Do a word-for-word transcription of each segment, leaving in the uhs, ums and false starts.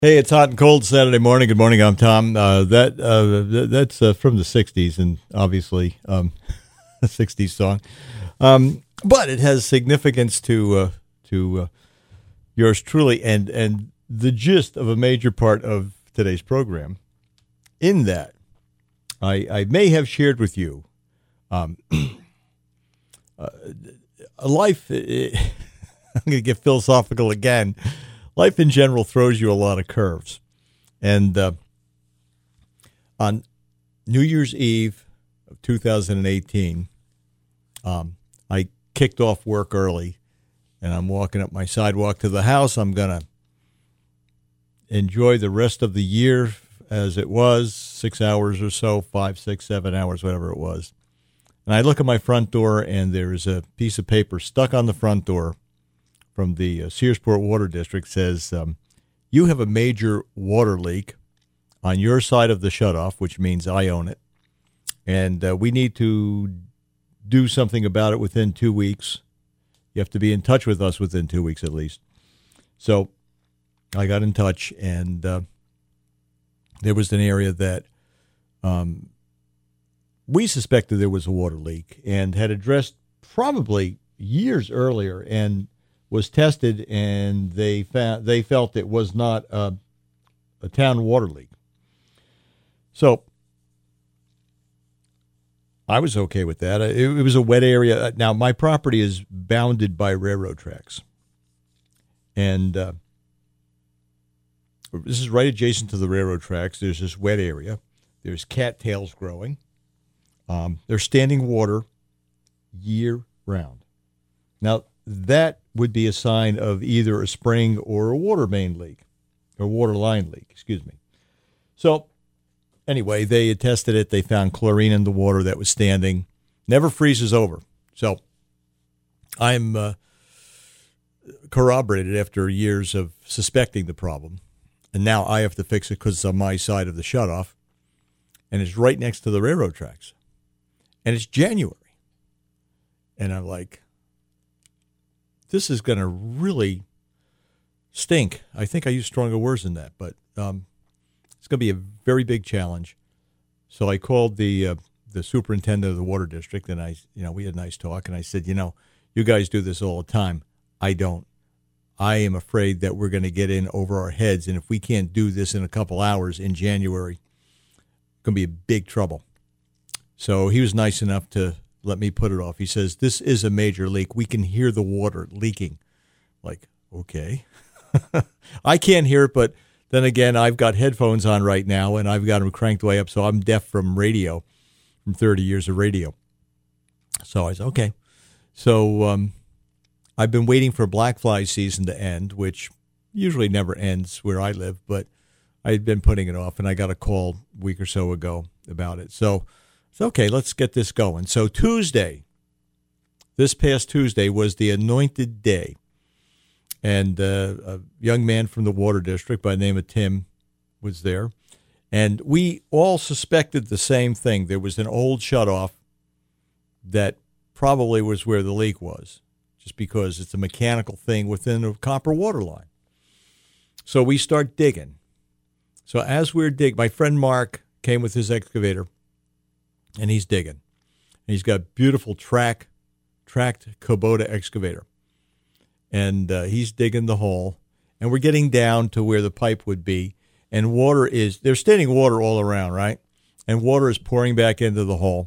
Hey, it's hot and cold Saturday morning. Good morning. I'm Tom. Uh, that uh, that's uh, from the sixties, and obviously um, a sixties song, um, but it has significance to uh, to uh, yours truly, and and the gist of a major part of today's program. In that, I I may have shared with you, um, uh, a life. It, I'm going to get philosophical again. Life in general throws you a lot of curves. And uh, on New Year's Eve of two thousand eighteen, um, I kicked off work early, and I'm walking up my sidewalk to the house. I'm going to enjoy the rest of the year as it was, six hours or so, five, six, seven hours, whatever it was. And I look at my front door, and there's a piece of paper stuck on the front door from the uh, Searsport Water District. Says, um, you have a major water leak on your side of the shutoff, which means I own it, and uh, we need to do something about it within two weeks. You have to be in touch with us within two weeks at least. So I got in touch, and uh, there was an area that um, we suspected there was a water leak and had addressed probably years earlier, and was tested, and they found they felt it was not a, a town water leak. So I was okay with that. It, it was a wet area. Now, my property is bounded by railroad tracks, and uh, this is right adjacent to the railroad tracks. There's this wet area. There's cattails growing. Um, there's standing water year-round. Now, that would be a sign of either a spring or a water main leak, or water line leak, excuse me. So anyway, they tested it. They found chlorine in the water that was standing. Never freezes over. So I'm uh, corroborated after years of suspecting the problem. And now I have to fix it because it's on my side of the shutoff. And it's right next to the railroad tracks. And it's January. And I'm like, this is going to really stink. I think I used stronger words than that, but um, it's going to be a very big challenge. So I called the uh, the superintendent of the water district, and I, you know, we had a nice talk, and I said, you know, you guys do this all the time. I don't. I am afraid that we're going to get in over our heads, and if we can't do this in a couple hours in January, it's going to be a big trouble. So he was nice enough to let me put it off. He says, this is a major leak. We can hear the water leaking. Like, okay. I can't hear it, but then again, I've got headphones on right now, and I've got them cranked way up, so I'm deaf from radio, from thirty years of radio. So I said, okay. So um, I've been waiting for black fly season to end, which usually never ends where I live, but I had been putting it off, and I got a call a week or so ago about it. So So, okay, let's get this going. So Tuesday, this past Tuesday, was the anointed day. And uh, a young man from the water district by the name of Tim was there. And we all suspected the same thing. There was an old shutoff that probably was where the leak was, just because it's a mechanical thing within a copper water line. So we start digging. So as we're digging, my friend Mark came with his excavator, and he's digging. And he's got a beautiful track, tracked Kubota excavator. And uh, he's digging the hole. And we're getting down to where the pipe would be. And water is, there's standing water all around, right? And water is pouring back into the hole.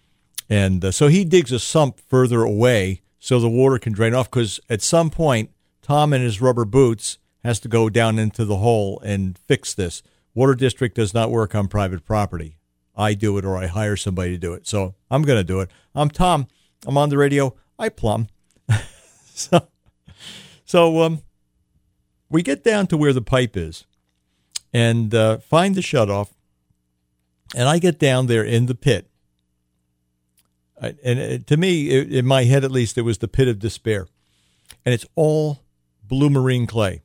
And uh, so he digs a sump further away so the water can drain off. Because at some point, Tom in his rubber boots has to go down into the hole and fix this. Water district does not work on private property. I do it, or I hire somebody to do it. So I'm going to do it. I'm Tom. I'm on the radio. I plumb. so so um, we get down to where the pipe is and uh, find the shutoff. And I get down there in the pit. I, and it, to me, it, in my head at least, it was the pit of despair. And it's all blue marine clay.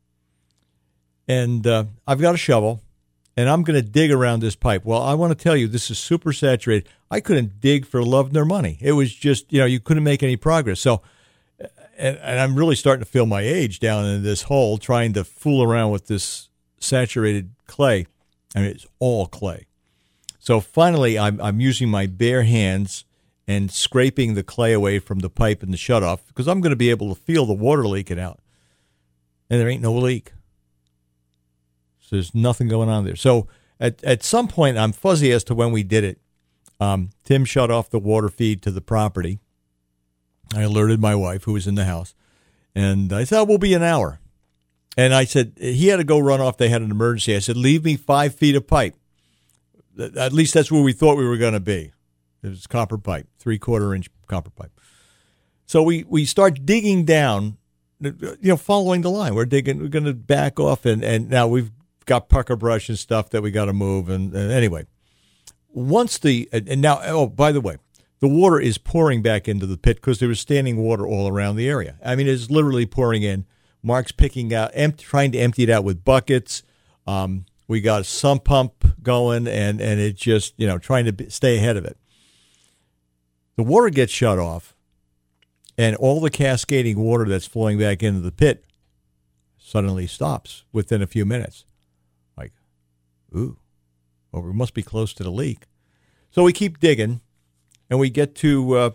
And uh, I've got a shovel. And I'm going to dig around this pipe. Well, I want to tell you, this is super saturated. I couldn't dig for love nor money. It was just, you know, you couldn't make any progress. So and, and I'm really starting to feel my age down in this hole, trying to fool around with this saturated clay. I mean, it's all clay. So finally, I'm, I'm using my bare hands and scraping the clay away from the pipe and the shutoff because I'm going to be able to feel the water leaking out. And there ain't no leak. So there's nothing going on there. So at, at some point, I'm fuzzy as to when we did it. Um, Tim shut off the water feed to the property. I alerted my wife, who was in the house, and I said, oh, we'll be an hour. And I said, he had to go run off. They had an emergency. I said, leave me five feet of pipe. At least that's where we thought we were going to be. It was copper pipe, three-quarter inch copper pipe. So we, we start digging down, you know, following the line. We're digging, we're going to back off, and, and now we've got pucker brush and stuff that we got to move. And, and anyway, once the, and now, oh, by the way, the water is pouring back into the pit because there was standing water all around the area. I mean, it's literally pouring in. Mark's picking out, empty, trying to empty it out with buckets. Um, we got a sump pump going, and, and it just, you know, trying to be, stay ahead of it. The water gets shut off, and all the cascading water that's flowing back into the pit suddenly stops within a few minutes. Like, ooh, well, we must be close to the leak. So we keep digging, and we get to, uh,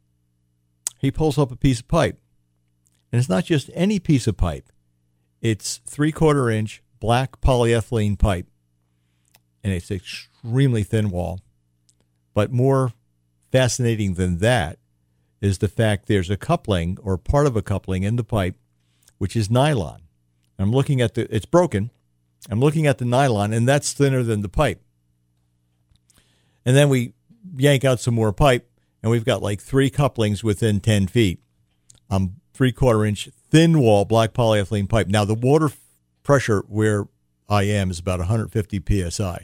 he pulls up a piece of pipe. And it's not just any piece of pipe. It's three-quarter inch black polyethylene pipe, and it's extremely thin wall. But more fascinating than that is the fact there's a coupling or part of a coupling in the pipe, which is nylon. I'm looking at the, it's broken. I'm looking at the nylon, and that's thinner than the pipe. And then we yank out some more pipe, and we've got like three couplings within ten feet. Um, three-quarter inch thin wall black polyethylene pipe. Now, the water f- pressure where I am is about one hundred fifty P S I.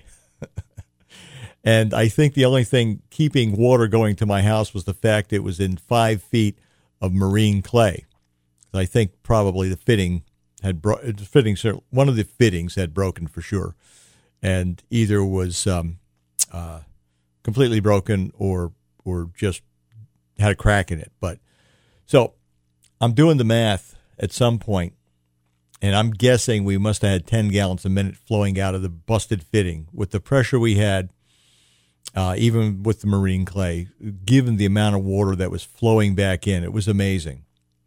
And I think the only thing keeping water going to my house was the fact it was in five feet of marine clay. I think probably the fitting had bro- the fitting, one of the fittings had broken for sure, and either was um, uh, completely broken or or just had a crack in it. But so I'm doing the math at some point, and I'm guessing we must have had ten gallons a minute flowing out of the busted fitting with the pressure we had. Uh, even with the marine clay, given the amount of water that was flowing back in, it was amazing.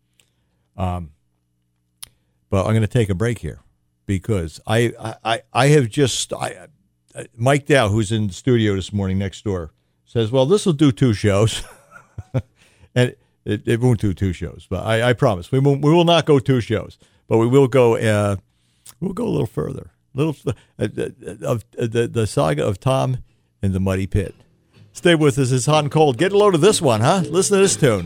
Um, but I'm going to take a break here because I I, I have just I, Mike Dow, who's in the studio this morning next door, says, "Well, this will do two shows," and it, it won't do two shows. But I, I promise we won't, we will not go two shows, but we will go uh, we'll go a little further, little uh, of uh, the the saga of Tom in the Muddy Pit. Stay with us. It's hot and cold. Get a load of this one, huh? Listen to this tune.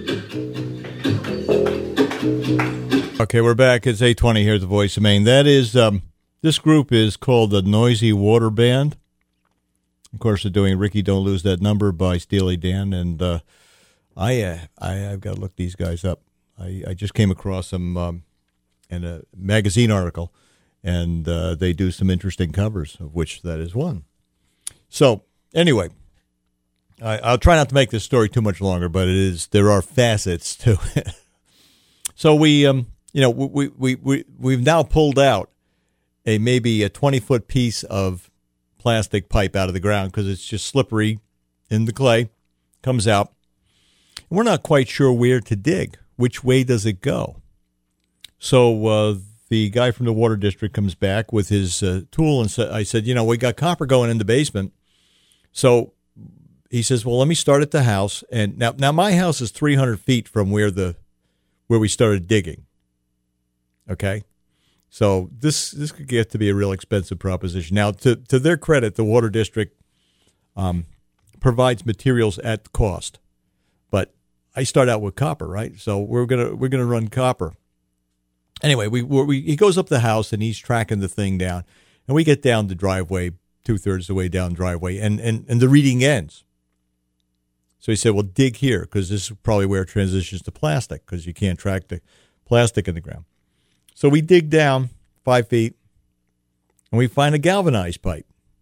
Okay, we're back. It's eight twenty here at the Voice of Maine. That is, um, this group is called the Noisy Water Band. Of course, they're doing Ricky Don't Lose That Number by Steely Dan, and uh, I, uh, I, I've got to look these guys up. I, I just came across them um, in a magazine article, and uh, they do some interesting covers, of which that is one. So, anyway, I, I'll try not to make this story too much longer, but it is there are facets to it. So we, um, you know, we we we we've now pulled out a maybe a twenty foot piece of plastic pipe out of the ground because it's just slippery in the clay, comes out. We're not quite sure where to dig. Which way does it go? So uh, the guy from the water district comes back with his uh, tool and sa- I said, you know, we got copper going in the basement. So he says, well, let me start at the house. And now, now my house is three hundred feet from where the where we started digging. Okay, so this this could get to be a real expensive proposition. Now, to to their credit, the water district um, provides materials at cost, but I start out with copper, right? So we're gonna we're gonna run copper. Anyway, we we he goes up the house and he's tracking the thing down, and we get down the driveway. Two-thirds of the way down the driveway, and, and, and the reading ends. So he said, well, dig here, because this is probably where it transitions to plastic, because you can't track the plastic in the ground. So we dig down five feet, and we find a galvanized pipe.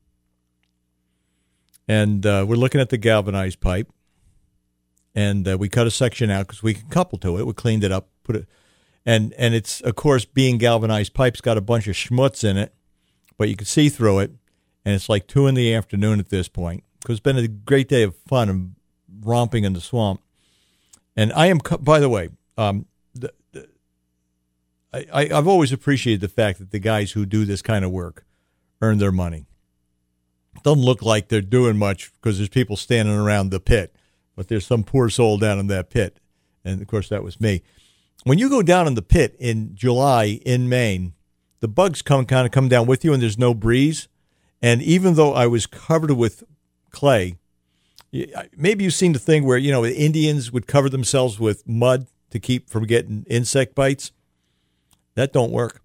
And uh, we're looking at the galvanized pipe, and uh, we cut a section out because we can couple to it. We cleaned it up, put it, and, and it's, of course, being galvanized pipe's got a bunch of schmutz in it. but you can see through it, and it's like two in the afternoon at this point. Because it's been a great day of fun and romping in the swamp. And I am, by the way, um, the, the, I, I've always appreciated the fact that the guys who do this kind of work earn their money. It doesn't look like they're doing much because there's people standing around the pit, but there's some poor soul down in that pit. And, of course, that was me. When you go down in the pit in July in Maine, the bugs come kind of come down with you and there's no breeze. And even though I was covered with clay, maybe you've seen the thing where, you know, Indians would cover themselves with mud to keep from getting insect bites. That don't work.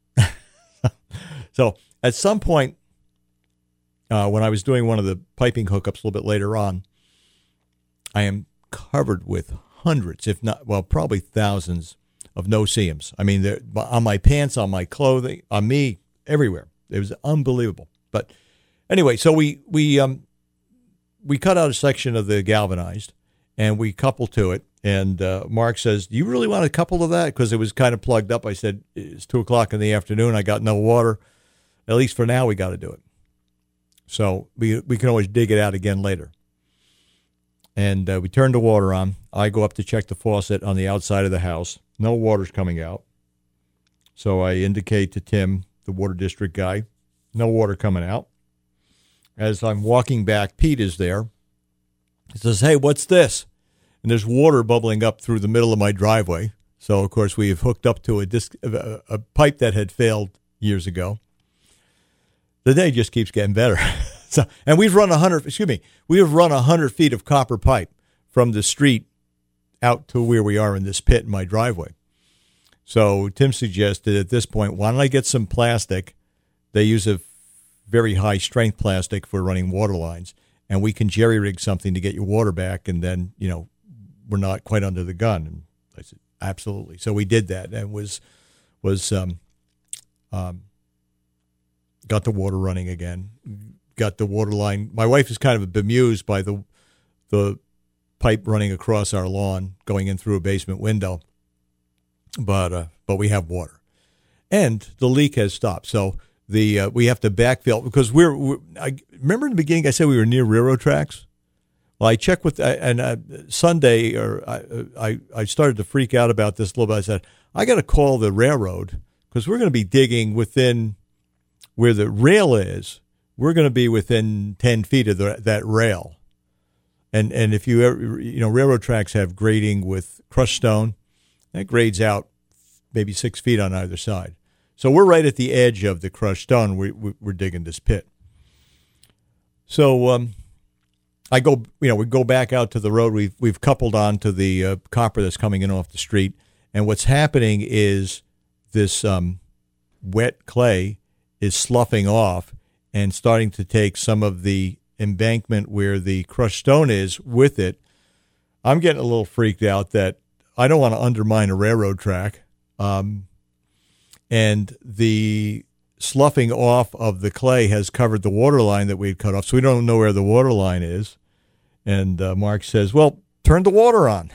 So at some point, uh, when I was doing one of the piping hookups a little bit later on, I am covered with hundreds, if not, well, probably thousands of no-see-ums. I mean, they're on my pants, on my clothing, on me, everywhere. It was unbelievable. But anyway, so we we um we cut out a section of the galvanized, and we coupled to it. And uh, Mark says, "Do you really want to couple to that?" Because it was kind of plugged up. I said, "It's two o'clock in the afternoon. I got no water. At least for now, we got to do it. So we we can always dig it out again later." And uh, we turned the water on. I go up to check the faucet on the outside of the house. No water's coming out. So I indicate to Tim, the water district guy, no water coming out. As I'm walking back, Pete is there. He says, "Hey, what's this?" And there's water bubbling up through the middle of my driveway. So, of course, we've hooked up to a, disc, a, a pipe that had failed years ago. The day just keeps getting better. So, and we've run one hundred, excuse me, we have run one hundred feet of copper pipe from the street out to where we are in this pit in my driveway. So Tim suggested at this point, why don't I get some plastic? They use a very high strength plastic for running water lines, and we can jerry rig something to get your water back, and then, you know, we're not quite under the gun. And I said, absolutely. So we did that, and was was um, um, got the water running again. Got the water line. My wife is kind of bemused by the the pipe running across our lawn, going in through a basement window. But uh, but we have water, and the leak has stopped. So the uh, we have to backfill because we're. we're I remember in the beginning I said we were near railroad tracks. Well, I checked with and uh, Sunday, or I, I I started to freak out about this a little bit. I said I got to call the railroad because we're going to be digging within where the rail is. We're going to be within ten feet of the, that rail. And and if you ever, you know, railroad tracks have grading with crushed stone. That grades out maybe six feet on either side. So we're right at the edge of the crushed stone. We, we, we're digging this pit. So um, I go, you know, we go back out to the road. We've, we've coupled on to the uh, copper that's coming in off the street. And what's happening is this um, wet clay is sloughing off and starting to take some of the embankment where the crushed stone is with it. I'm getting a little freaked out that I don't want to undermine a railroad track. Um, and the sloughing off of the clay has covered the water line that we had cut off, so we don't know where the water line is. And uh, Mark says, well, turn the water on.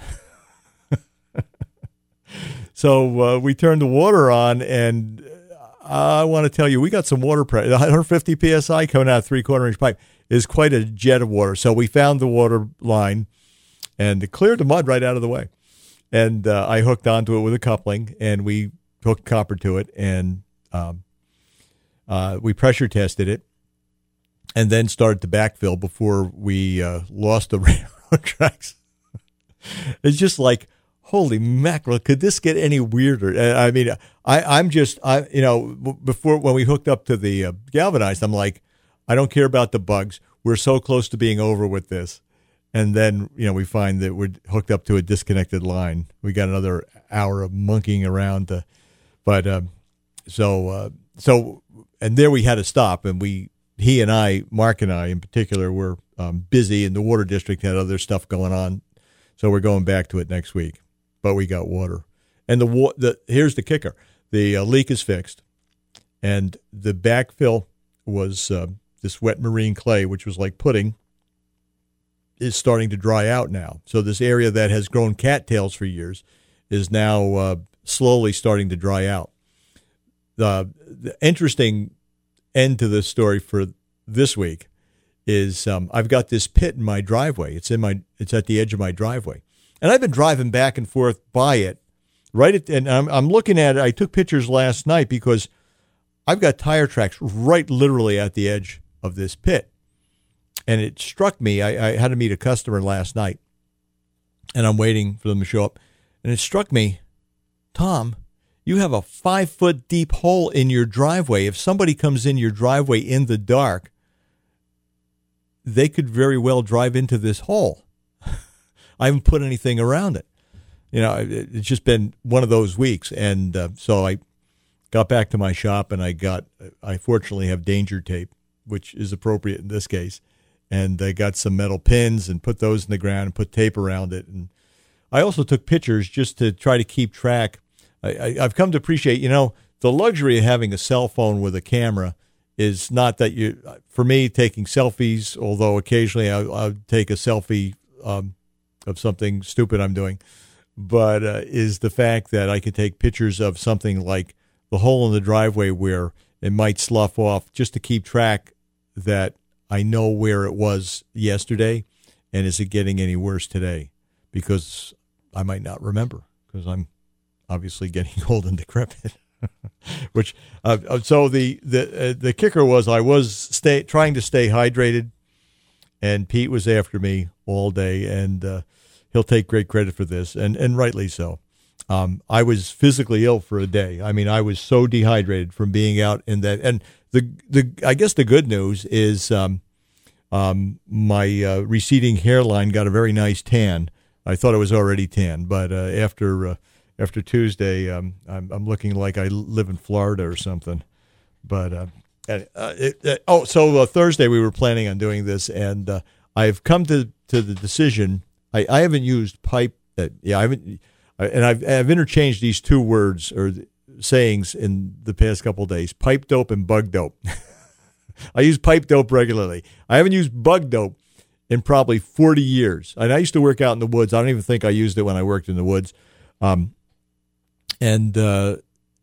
So uh, we turned the water on, and I want to tell you, we got some water pressure. one hundred fifty P S I coming out of three-quarter inch pipe is quite a jet of water. So we found the water line and it cleared the mud right out of the way. And uh, I hooked onto it with a coupling, and we hooked copper to it, and um, uh, we pressure tested it, and then started to backfill before we uh, lost the railroad tracks. It's just like, holy mackerel, could this get any weirder? I mean, I, I'm just, I you know, before when we hooked up to the uh, galvanized, I'm like, I don't care about the bugs. We're so close to being over with this. And then, you know, we find that we're hooked up to a disconnected line. We got another hour of monkeying around. To, but um, so, uh, so, and there we had to stop. And we, he and I, Mark and I in particular, were um, busy, and the water district had other stuff going on. So we're going back to it next week. But we got water. And the, wa- the here's the kicker. The uh, leak is fixed. And the backfill was uh, this wet marine clay, which was like pudding, is starting to dry out now. So this area that has grown cattails for years is now uh, slowly starting to dry out. The, the interesting end to this story for this week is um, I've got this pit in my driveway. It's in my it's at the edge of my driveway, and I've been driving back and forth by it. Right at and I'm I'm looking at it. I took pictures last night because I've got tire tracks right literally at the edge of this pit. And it struck me, I, I had to meet a customer last night, and I'm waiting for them to show up. And it struck me, Tom, you have a five-foot deep hole in your driveway. If somebody comes in your driveway in the dark, they could very well drive into this hole. I haven't put anything around it. You know, it, it's just been one of those weeks. And uh, so I got back to my shop, and I got, I fortunately have danger tape, which is appropriate in this case. And I got some metal pins and put those in the ground and put tape around it. And I also took pictures just to try to keep track. I, I, I've come to appreciate, you know, the luxury of having a cell phone with a camera is not that you, for me, taking selfies, although occasionally I, I'll take a selfie um, of something stupid I'm doing, but uh, is the fact that I could take pictures of something like the hole in the driveway where it might slough off, just to keep track that I know where it was yesterday, and is it getting any worse today? Because I might not remember, because I'm obviously getting old and decrepit. Which uh, so the the uh, the kicker was I was stay trying to stay hydrated, and Pete was after me all day, and uh, he'll take great credit for this, and and rightly so. Um, I was physically ill for a day. I mean, I was so dehydrated from being out in that, and. The the I guess the good news is um, um, my uh, receding hairline got a very nice tan. I thought it was already tan, but uh, after uh, after Tuesday, um, I'm, I'm looking like I live in Florida or something. But uh, uh, it, uh, oh, so uh, Thursday we were planning on doing this, and uh, I've come to, to the decision. I, I haven't used pipe. Uh, yeah, I haven't, and I've I've interchanged these two words or sayings in the past couple of days: pipe dope and bug dope. I use pipe dope regularly. I haven't used bug dope in probably forty years. And I used to work out in the woods. I don't even think I used it when I worked in the woods. Um, and uh,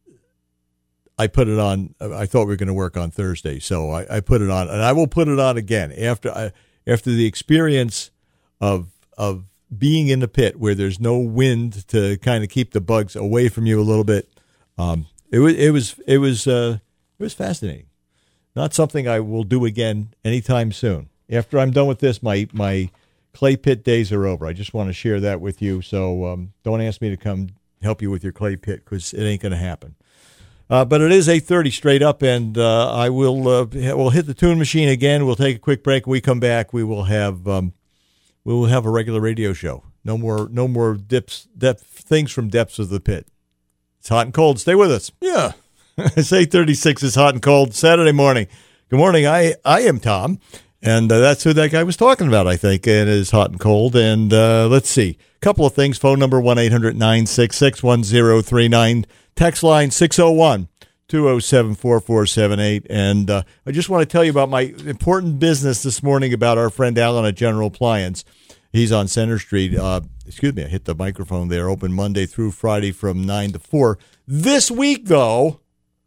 I put it on. I thought we were going to work on Thursday, so I, I put it on, and I will put it on again after I, after the experience of of being in the pit where there's no wind to kind of keep the bugs away from you a little bit. Um, it was it was it was uh, it was fascinating. Not something I will do again anytime soon. After I'm done with this, my my clay pit days are over. I just want to share that with you. So um, don't ask me to come help you with your clay pit, because it ain't going to happen. Uh, but it is eight thirty straight up, and uh, I will uh, we'll hit the tune machine again. We'll take a quick break. When we come back, we will have um, we will have a regular radio show. No more no more dips depth things from depths of the pit. It's hot and cold. Stay with us. Yeah, it's eight thirty-six. It's hot and cold Saturday morning. Good morning. I I am Tom, and uh, that's who that guy was talking about, I think. And it is hot and cold. And uh, let's see, a couple of things. Phone number one eight hundred nine six six one zero three nine. Text line six oh one two oh seven four four seven eight. And uh, I just want to tell you about my important business this morning about our friend Alan at General Appliance. He's on Center Street. Uh, excuse me, I hit the microphone there. Open Monday through Friday from nine to four. This week, though,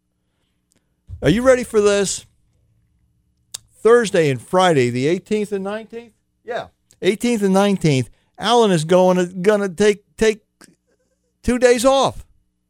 are you ready for this? Thursday and Friday, the eighteenth and nineteenth? Yeah, eighteenth and nineteenth. Alan is going to, gonna take take two days off.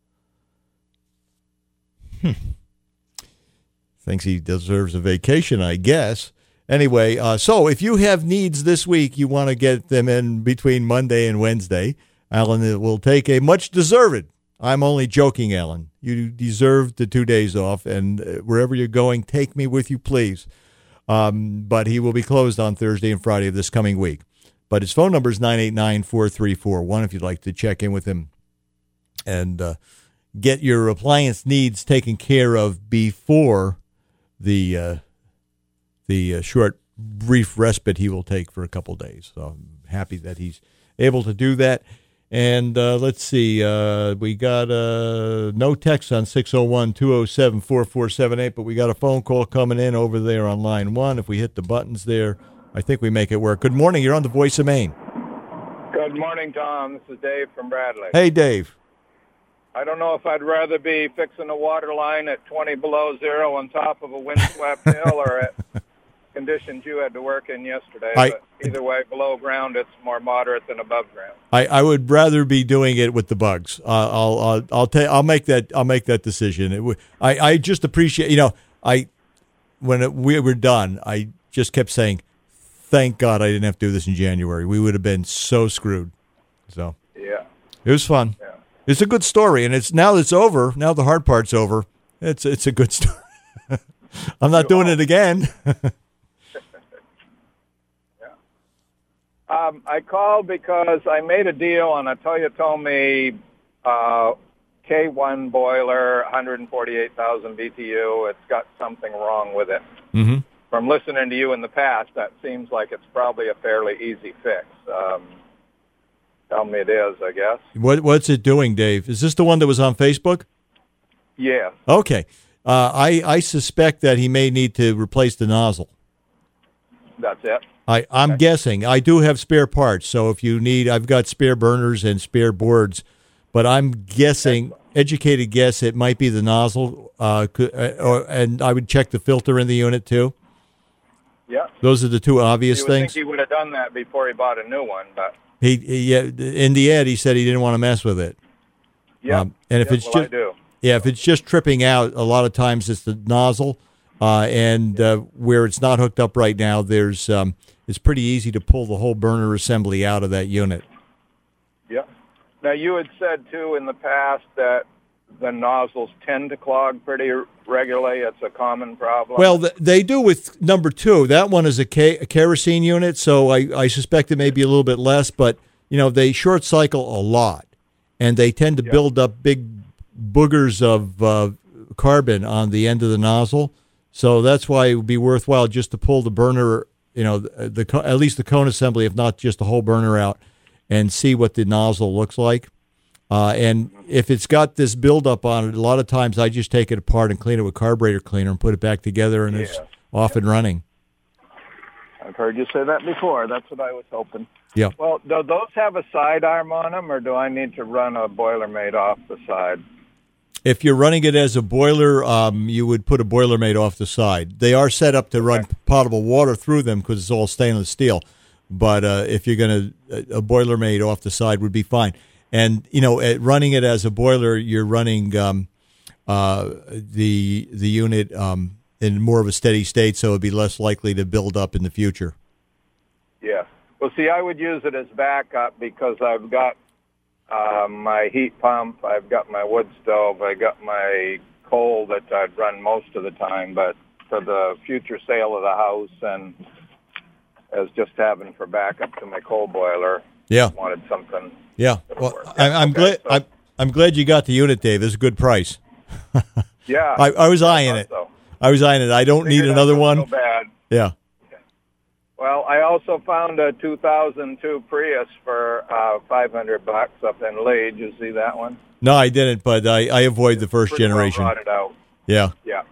Hmm. Thinks he deserves a vacation, I guess. Anyway, uh, so if you have needs this week, you want to get them in between Monday and Wednesday, Alan will take a much deserved. I'm only joking, Alan. You deserve the two days off, and wherever you're going, take me with you, please. Um, but he will be closed on Thursday and Friday of this coming week. But his phone number is nine eight nine, four three four one if you'd like to check in with him and uh, get your appliance needs taken care of before the uh, the uh, short, brief respite he will take for a couple days. So I'm happy that he's able to do that. And uh, let's see, uh, we got uh, no text on six oh one two oh seven four four seven eight, but we got a phone call coming in over there on line one. If we hit the buttons there, I think we make it work. Good morning. You're on the Voice of Maine. Good morning, Tom. This is Dave from Bradley. Hey, Dave. I don't know if I'd rather be fixing a water line at twenty below zero on top of a windswept hill or at conditions you had to work in yesterday. I, but either way, below ground, it's more moderate than above ground. I, I would rather be doing it with the bugs. Uh, I'll I'll I'll, ta- I'll make that I'll make that decision. It w- I I just appreciate you know I when it, we were done, I just kept saying, thank God I didn't have to do this in January. We would have been so screwed. So yeah, it was fun. Yeah. It's a good story, and it's now that it's over. Now the hard part's over. It's it's a good story. I'm not doing it again. yeah. Um, I called because I made a deal on a Toyotomi uh, K one boiler, one hundred forty-eight thousand B T U. It's got something wrong with it. Mm-hmm. From listening to you in the past, that seems like it's probably a fairly easy fix. Um, Tell me it is, I guess. What What's it doing, Dave? Is this the one that was on Facebook? Yeah. Okay. Uh, I, I suspect that he may need to replace the nozzle. That's it? I, I'm okay. guessing. I do have spare parts, so if you need, I've got spare burners and spare boards, but I'm guessing, Excellent. educated guess, it might be the nozzle, uh, or, and I would check the filter in the unit, too. Yeah. Those are the two obvious you would things. think he would have done that before he bought a new one, but... He, he yeah, in the ad, he said he didn't want to mess with it. Yeah, um, and if yep, it's well, just I do. yeah, if it's just tripping out, a lot of times it's the nozzle, uh, and uh, where it's not hooked up right now, there's um, it's pretty easy to pull the whole burner assembly out of that unit. Yeah. Now you had said too in the past that the nozzles tend to clog pretty regularly. It's a common problem. Well, th- they do with number two. That one is a, ca- a kerosene unit, so I, I suspect it may be a little bit less, but, you know, they short cycle a lot, and they tend to yeah. build up big boogers of uh, carbon on the end of the nozzle, so that's why it would be worthwhile just to pull the burner, you know, the, the at least the cone assembly, if not just the whole burner out, and see what the nozzle looks like. Uh, and if it's got this buildup on it, a lot of times I just take it apart and clean it with carburetor cleaner and put it back together, and yeah. it's off and running. I've heard you say that before. That's what I was hoping. Yeah. Well, do those have a sidearm on them, or do I need to run a Boilermate off the side? If you're running it as a boiler, um, you would put a Boilermate off the side. They are set up to okay. run potable water through them because it's all stainless steel. But uh, if you're going to, a Boilermate off the side would be fine. And, you know, at running it as a boiler, you're running um, uh, the the unit um, in more of a steady state, so it would be less likely to build up in the future. Yeah. Well, see, I would use it as backup because I've got uh, my heat pump, I've got my wood stove, I got my coal that I'd run most of the time, but for the future sale of the house and as just having for backup to my coal boiler, yeah. I wanted something... Yeah, well, I, I'm okay, glad. so. I'm, I'm glad you got the unit, Dave. It's a good price. yeah, I, I was eyeing I it. So. I was eyeing it. I don't need another one. So bad. Yeah. Okay. Well, I also found a two thousand two Prius for uh, five hundred bucks up in Lee. Did you see that one? No, I didn't. But I, I avoid the first Pretty generation. Well rotted out. Yeah. Yeah.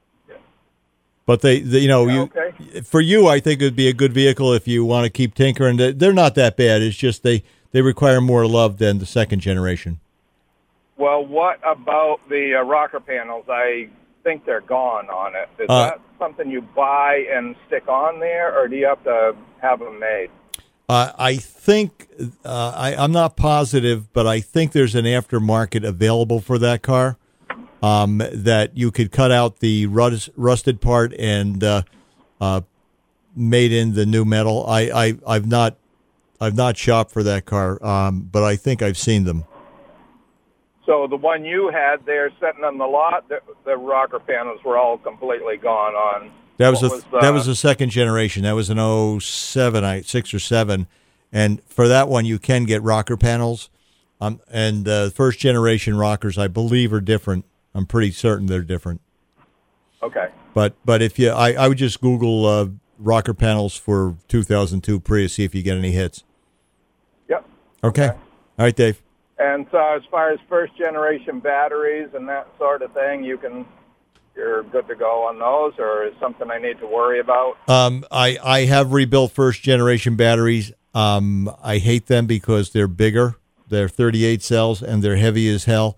But they, they you know, yeah, you okay. for you, I think it would be a good vehicle if you want to keep tinkering. They're not that bad. It's just they. They require more love than the second generation. Well, what about the uh, rocker panels? I think they're gone on it. Is uh, that something you buy and stick on there, or do you have to have them made? Uh, I think, uh, I, I'm not positive, but I think there's an aftermarket available for that car um, that you could cut out the rust, rusted part and uh, uh, made in the new metal. I, I, I've not... I've not shopped for that car, um, but I think I've seen them. So the one you had there sitting on the lot, the, the rocker panels were all completely gone on. That was, a, was uh, that was a second generation. That was an oh seven, I, six or seven. And for that one, you can get rocker panels. Um, and uh, first generation rockers, I believe, are different. I'm pretty certain they're different. Okay. But but if you, I, I would just Google uh, rocker panels for two thousand two Prius, see if you get any hits. Yep. Okay. okay. All right, Dave. And so as far as first generation batteries and that sort of thing, you can, you're good to go on those, or is something I need to worry about? Um, I, I have rebuilt first generation batteries. Um, I hate them because they're bigger. They're thirty-eight cells and they're heavy as hell.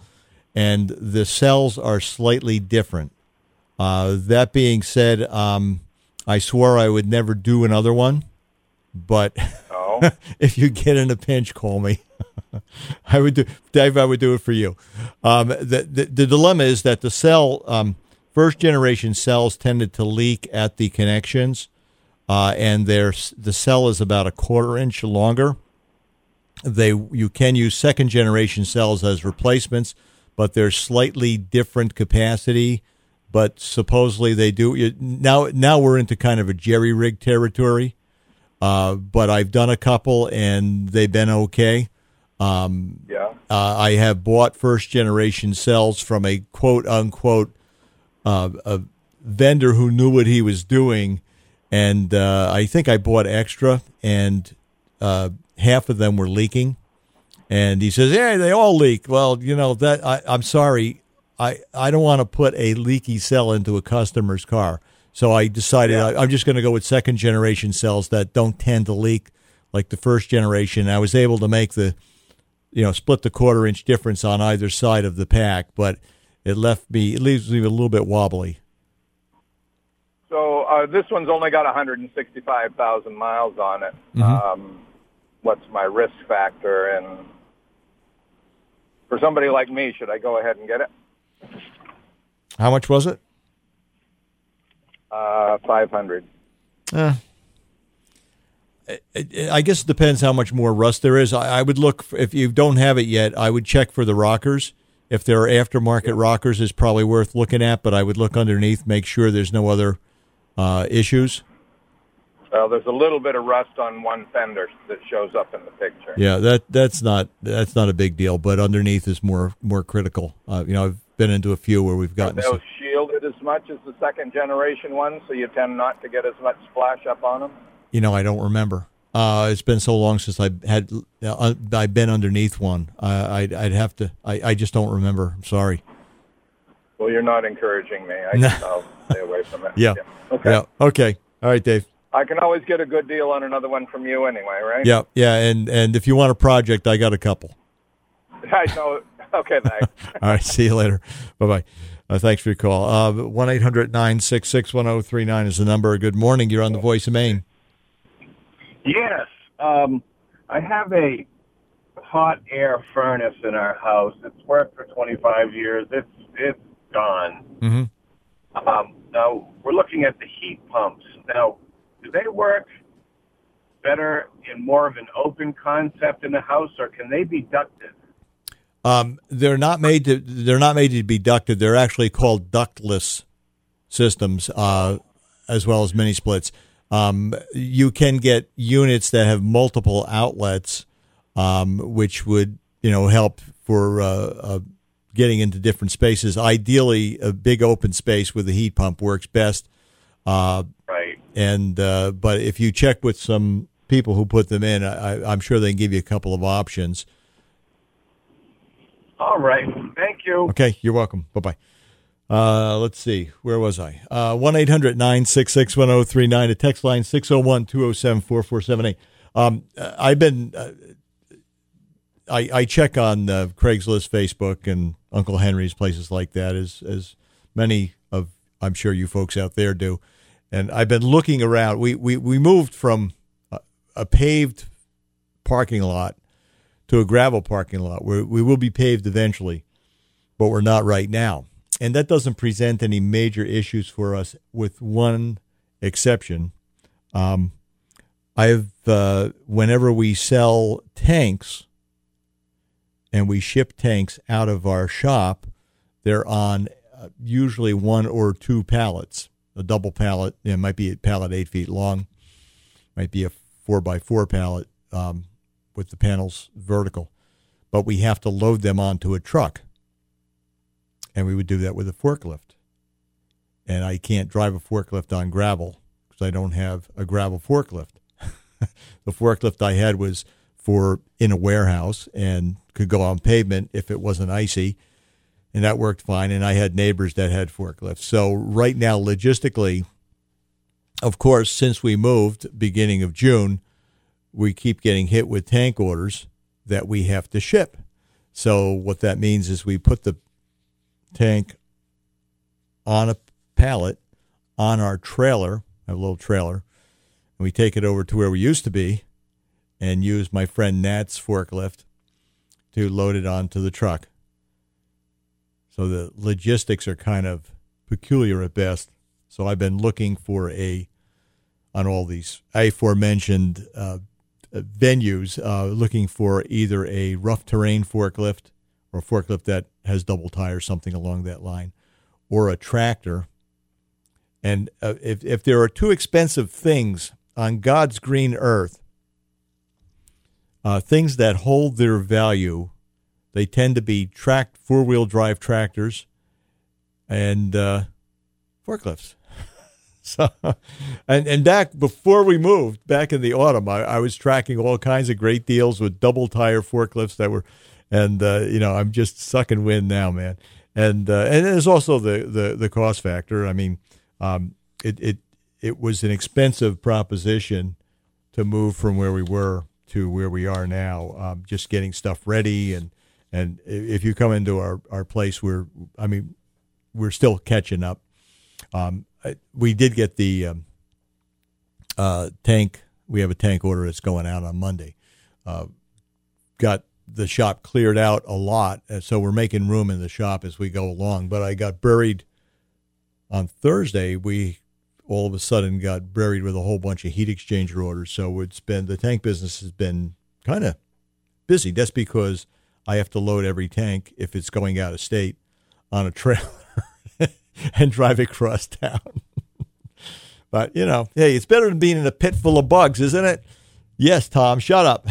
and the cells are slightly different. Uh, that being said, um, I swore I would never do another one, but Oh. if you get in a pinch, call me. I would do, Dave. I would do it for you. Um, the, the the dilemma is that the cell, um, first generation cells tended to leak at the connections, uh, and there's the cell is about a quarter inch longer. They you can use second generation cells as replacements, but they're slightly different capacity. But supposedly they do you, now. Now we're into kind of a jerry rig territory. Uh, but I've done a couple and they've been okay. Um, Yeah. uh, I have bought first generation cells from a quote unquote uh, a vendor who knew what he was doing, and uh, I think I bought extra, and uh, half of them were leaking. And he says, "Yeah, they all leak." Well, you know that I, I'm sorry, I I don't want to put a leaky cell into a customer's car, so I decided Yeah. I, I'm just going to go with second generation cells that don't tend to leak like the first generation. I was able to make the you know, split the quarter inch difference on either side of the pack, but it left me, it leaves me a little bit wobbly. So uh, this one's only got one hundred sixty-five thousand miles on it. Mm-hmm. Um, what's my risk factor? And for somebody like me, should I go ahead and get it? How much was it? Uh, five hundred. Uh, I guess it depends how much more rust there is. I, I would look, for, if you don't have it yet, I would check for the rockers. If there are aftermarket rockers, it's probably worth looking at, but I would look underneath, make sure there's no other uh, issues. Well, there's a little bit of rust on one fender that shows up in the picture. Yeah, that that's not that's not a big deal, but underneath is more more critical. Uh, you know, I've been into a few where we've gotten. Are those shielded as much as the second generation ones, so you tend not to get as much splash up on them? You know, I don't remember. Uh, it's been so long since I had uh, I've been underneath one. Uh, I'd, I'd have to. I, I just don't remember. I'm sorry. Well, you're not encouraging me. I guess I'll stay away from it. Yeah. yeah. Okay. Yeah. Okay. All right, Dave. I can always get a good deal on another one from you anyway, right? Yeah. Yeah. And and if you want a project, I got a couple. I know. Okay. Thanks. All right. See you later. Bye bye. Uh, thanks for your call. Uh, one eight hundred nine six six one zero three nine is the number. Good morning. You're on the Voice of Maine. Yes. Um, I have a hot air furnace in our house. It's worked for twenty-five years. It's it's gone. Mm-hmm. Um, now, we're looking at the heat pumps. Now, do they work better in more of an open concept in the house, or can they be ducted? Um, they're not made to. They're not made to be ducted. They're actually called ductless systems, uh, as well as mini splits. Um, you can get units that have multiple outlets, um, which would you know help for uh, uh, getting into different spaces. Ideally, a big open space with a heat pump works best. Uh, right. And uh, but if you check with some people who put them in, I, I'm sure they can give you a couple of options. All right. Thank you. Okay, you're welcome. Bye-bye. Uh, let's see. Where was I? Uh, one eight hundred nine six six one zero three nine. A text line six oh one two oh seven four four seven eight. Um, I've been, uh, I, I check on uh, Craigslist, Facebook, and Uncle Henry's, places like that, as, as many of, I'm sure you folks out there do. And I've been looking around. We, we, we moved from a, a paved parking lot to a gravel parking lot where we will be paved eventually, but we're not right now. And that doesn't present any major issues for us, with one exception. Um, I've uh, whenever we sell tanks and we ship tanks out of our shop, they're on uh, usually one or two pallets. A double pallet, it might be a pallet eight feet long, might be a four by four pallet um, with the panels vertical, but we have to load them onto a truck. And we would do that with a forklift. And I can't drive a forklift on gravel because I don't have a gravel forklift. The forklift I had was for in a warehouse and could go on pavement if it wasn't icy. And that worked fine. And I had neighbors that had forklifts. So right now, logistically, of course, since we moved beginning of June, we keep getting hit with tank orders that we have to ship. So what that means is we put the tank on a pallet on our trailer, a little trailer, and we take it over to where we used to be and use my friend Nat's forklift to load it onto the truck. So the logistics are kind of peculiar at best. So I've been looking for a, on all these aforementioned uh, venues, uh, looking for either a rough terrain forklift or a forklift that has double tires, something along that line, or a tractor. And uh, if, if there are two expensive things on God's green earth, uh, things that hold their value, they tend to be tracked four-wheel drive tractors and uh, forklifts. So, and, and back before we moved, back in the autumn, I, I was tracking all kinds of great deals with double tire forklifts that were, and uh, you know, I'm just sucking wind now, man. And uh, and there's also the, the, the cost factor. I mean, um, it it it was an expensive proposition to move from where we were to where we are now. Um, just getting stuff ready, and and if you come into our, our place, we're I mean, we're still catching up. Um, we did get the um, uh, tank. We have a tank order that's going out on Monday. Uh, got the shop cleared out a lot, and so we're making room in the shop as we go along. But I got buried on Thursday. We all of a sudden got buried with a whole bunch of heat exchanger orders. So it's been, the tank business has been kind of busy. That's because I have to load every tank, if it's going out of state, on a trailer and drive it across town. But, you know, hey, it's better than being in a pit full of bugs, isn't it? Yes, Tom, shut up.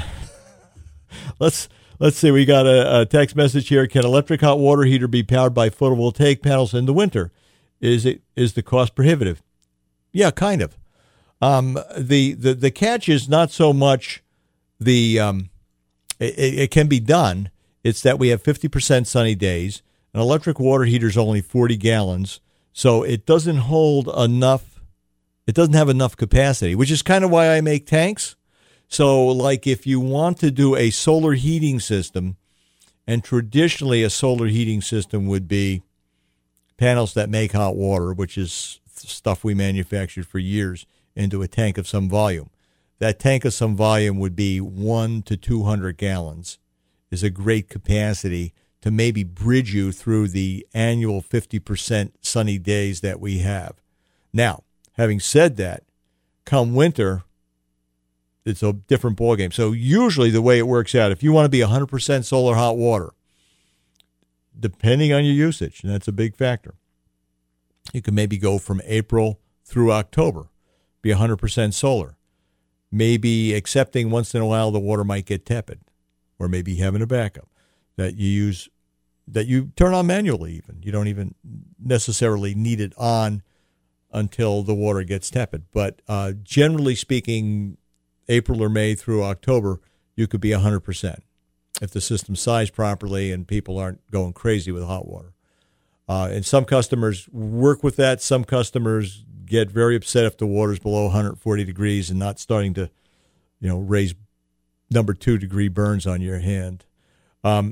let's let's see. We got a, a text message here. Can electric hot water heater be powered by photovoltaic panels in the winter? Is it is the cost prohibitive? Yeah, kind of. Um, the, the, the catch is not so much the um, it, it can be done. It's that we have fifty percent sunny days. An electric water heater is only forty gallons, so it doesn't hold enough. It doesn't have enough capacity, which is kind of why I make tanks. So, like, if you want to do a solar heating system, and traditionally a solar heating system would be panels that make hot water, which is stuff we manufactured for years, into a tank of some volume. That tank of some volume would be one to two hundred gallons, is a great capacity to maybe bridge you through the annual fifty percent sunny days that we have. Now, having said that, come winter, it's a different ballgame. So usually the way it works out, if you want to be one hundred percent solar hot water, depending on your usage, and that's a big factor, you can maybe go from April through October, be one hundred percent solar. Maybe accepting once in a while the water might get tepid, or maybe having a backup that you use, that you turn on manually even. You don't even necessarily need it on until the water gets tepid. But uh, generally speaking, April or May through October, you could be one hundred percent if the system's sized properly and people aren't going crazy with hot water. Uh, and some customers work with that. Some customers get very upset if the water's below one hundred forty degrees and not starting to, you know, raise number two degree burns on your hand. Um,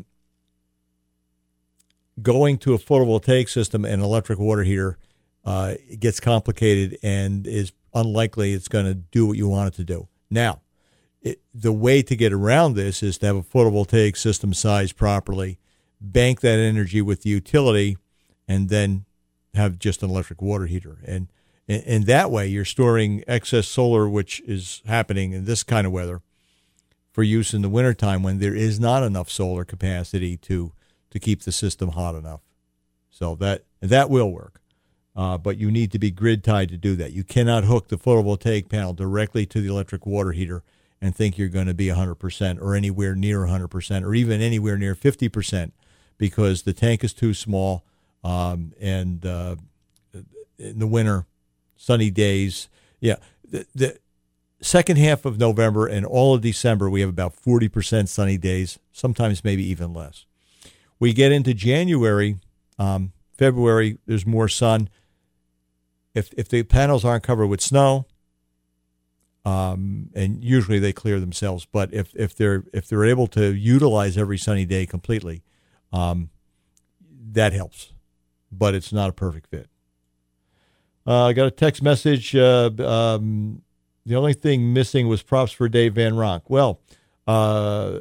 going to a photovoltaic system and electric water heater, uh, it gets complicated and is unlikely it's going to do what you want it to do. Now, it, the way to get around this is to have a photovoltaic system sized properly, bank that energy with the utility, and then have just an electric water heater. And in that way, you're storing excess solar, which is happening in this kind of weather, for use in the wintertime when there is not enough solar capacity to, to keep the system hot enough. So that that will work. Uh, but you need to be grid tied to do that. You cannot hook the photovoltaic panel directly to the electric water heater and think you're going to be one hundred percent or anywhere near one hundred percent or even anywhere near fifty percent because the tank is too small. Um, and uh, in the winter, sunny days, yeah, the, the second half of November and all of December, we have about forty percent sunny days, sometimes maybe even less. We get into January, um, February, there's more sun. If if the panels aren't covered with snow, um, and usually they clear themselves, but if, if they're if they're able to utilize every sunny day completely, um, that helps. but it's not a perfect fit. Uh, I got a text message. Uh, um, the only thing missing was props for Dave Van Ronk. Well, uh,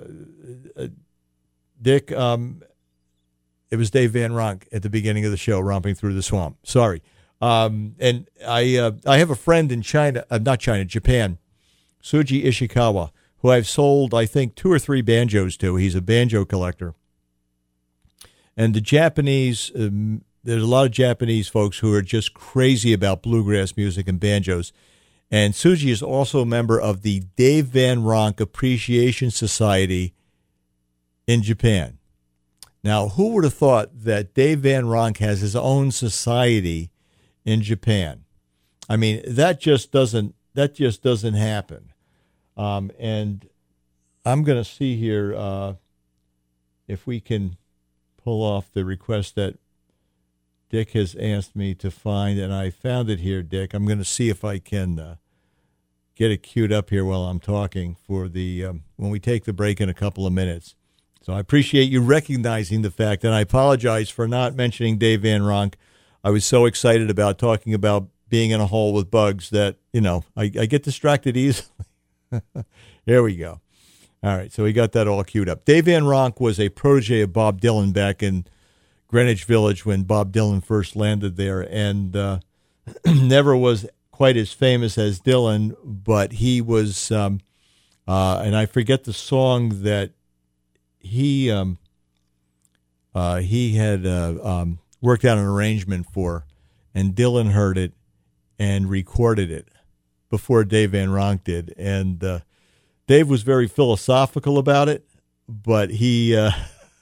Dick, um, it was Dave Van Ronk at the beginning of the show, romping through the swamp. Sorry. Um, and I uh, I have a friend in China, uh, not China, Japan, Suji Ishikawa, who I've sold, I think, two or three banjos to. He's a banjo collector. And the Japanese... Um, There's a lot of Japanese folks who are just crazy about bluegrass music and banjos. And Suji is also a member of the Dave Van Ronk Appreciation Society in Japan. Now, who would have thought that Dave Van Ronk has his own society in Japan? I mean, that just doesn't that just doesn't happen. Um, and I'm going to see here uh, if we can pull off the request that Dick has asked me to find, and I found it here, Dick. I'm going to see if I can uh, get it queued up here while I'm talking for the um, when we take the break in a couple of minutes. So I appreciate you recognizing the fact, and I apologize for not mentioning Dave Van Ronk. I was so excited about talking about being in a hole with bugs that, you know, I, I get distracted easily. Here we go. All right, so we got that all queued up. Dave Van Ronk was a protege of Bob Dylan back in Greenwich Village when Bob Dylan first landed there, and uh, never was quite as famous as Dylan, but he was, um, uh, and I forget the song that he um, uh, he had uh, um, worked out an arrangement for, and Dylan heard it and recorded it before Dave Van Ronk did, and uh, Dave was very philosophical about it, but he uh,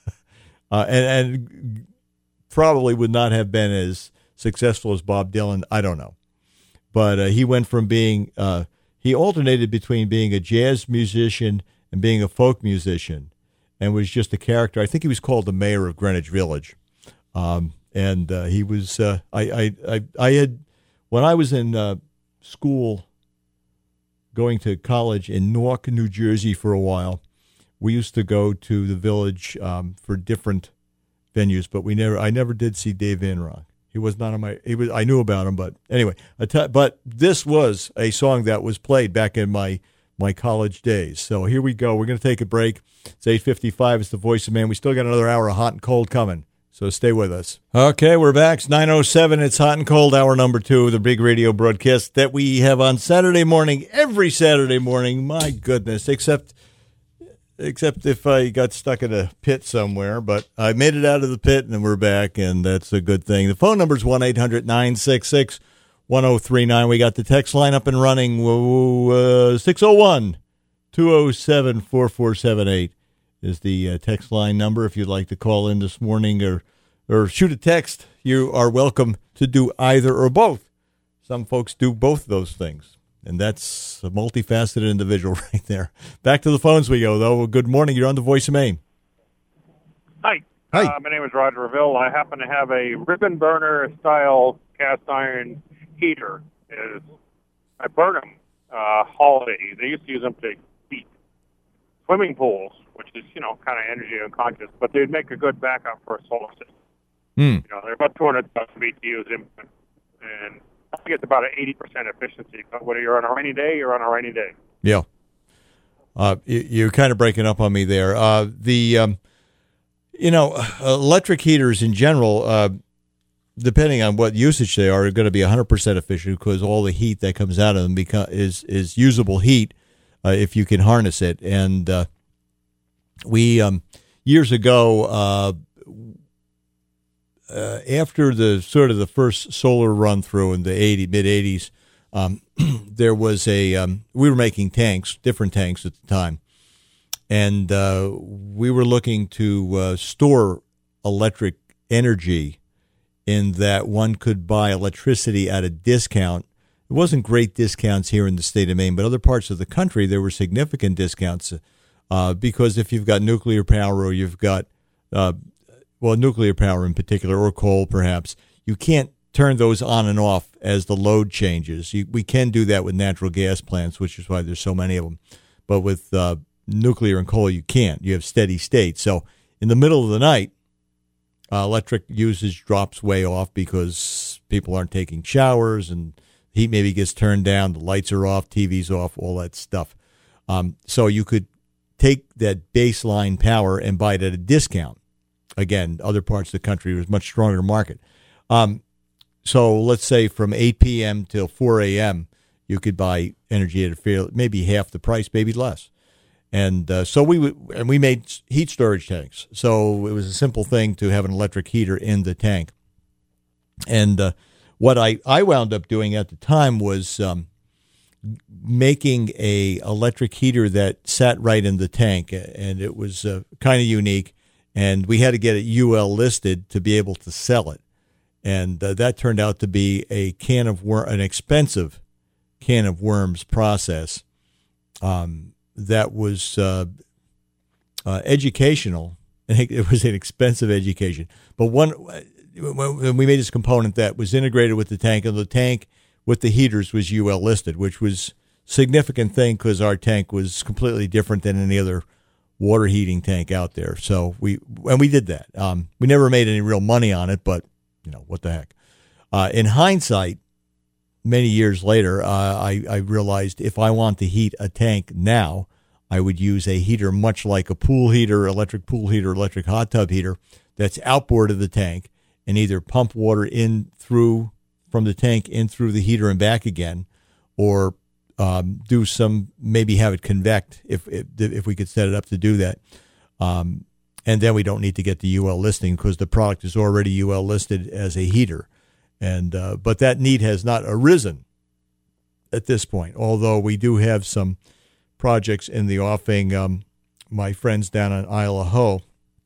uh, and and. probably would not have been as successful as Bob Dylan. I don't know. But uh, he went from being, uh, he alternated between being a jazz musician and being a folk musician and was just a character. I think he was called the mayor of Greenwich Village. Um, and uh, he was, uh, I, I, I, I had, when I was in uh, school going to college in Newark, New Jersey for a while, we used to go to the village um, for different venues, but we never. I never did see Dave Van Ronk. He was not on my. He was. I knew about him, but anyway. But this was a song that was played back in my my college days. So here we go. We're going to take a break. It's eight fifty-five. It's the Voice of Man. We still got another hour of hot and cold coming. So stay with us. Okay, we're back. It's nine oh seven. It's hot and cold. Hour number two of the big radio broadcast that we have on Saturday morning. Every Saturday morning. My goodness, except. Except if I got stuck in a pit somewhere, but I made it out of the pit and we're back, and that's a good thing. The phone number is one eight hundred nine six six one oh three nine. We got the text line up and running. Uh, six oh one two oh seven four four seven eight is the uh, text line number. If you'd like to call in this morning or, or shoot a text, you are welcome to do either or both. Some folks do both of those things. And that's a multifaceted individual right there. Back to the phones we go, though. Good morning. You're on the Voice of Maine. Hi. Hi. Uh, my name is Roger Reville. I happen to have a ribbon burner style cast iron heater. Is I burn them uh, holiday. They used to use them to heat swimming pools, which is, you know, kind of energy unconscious, but they'd make a good backup for a solar system. Mm. You know, they're about two hundred thousand B T Us in, and I think it's about an eighty percent efficiency. But whether you're on a rainy day, you're on a rainy day. Yeah. Uh, you, you're kind of breaking up on me there. Uh, the, um, you know, electric heaters in general, uh, depending on what usage they are, are going to be one hundred percent efficient because all the heat that comes out of them beca- is, is usable heat uh, if you can harness it. And uh, we, um, years ago, uh, Uh, after the sort of the first solar run through in the eighty mid eighties, um, there was a um, we were making tanks, different tanks at the time, and uh, we were looking to uh, store electric energy in that one could buy electricity at a discount. It wasn't great discounts here in the state of Maine, but other parts of the country there were significant discounts uh, because if you've got nuclear power or you've got uh, well, nuclear power in particular, or coal perhaps, you can't turn those on and off as the load changes. You, we can do that with natural gas plants, which is why there's so many of them. But with uh, nuclear and coal, you can't. You have steady state. So in the middle of the night, Uh, electric usage drops way off because people aren't taking showers and heat maybe gets turned down, the lights are off, T V's off, all that stuff. Um, so you could take that baseline power and buy it at a discount. Again, other parts of the country was a much stronger market. Um, so let's say from eight p.m. till four a.m., you could buy energy at a fair, maybe half the price, maybe less. And uh, so we would, and we made heat storage tanks. So it was a simple thing to have an electric heater in the tank. And uh, what I, I wound up doing at the time was um, making a electric heater that sat right in the tank, and it was uh, kind of unique. And we had to get it U L listed to be able to sell it. And uh, that turned out to be a can of wor- an expensive can of worms process. Um, that was uh, uh, educational. It was an expensive education. But one, when we made this component that was integrated with the tank, and the tank with the heaters was U L listed, which was a significant thing because our tank was completely different than any other water heating tank out there. So we, and we did that. Um, we never made any real money on it, but, you know, what the heck. Uh, in hindsight, many years later, uh, I, I realized if I want to heat a tank now, I would use a heater much like a pool heater, electric pool heater, electric hot tub heater that's outboard of the tank, and either pump water in through from the tank in through the heater and back again, or um, do some, maybe have it convect if, if if we could set it up to do that. Um, and then we don't need to get the U L listing because the product is already U L listed as a heater. And uh, but that need has not arisen at this point, although we do have some projects in the offing. Um, my friends down on Isle of Ho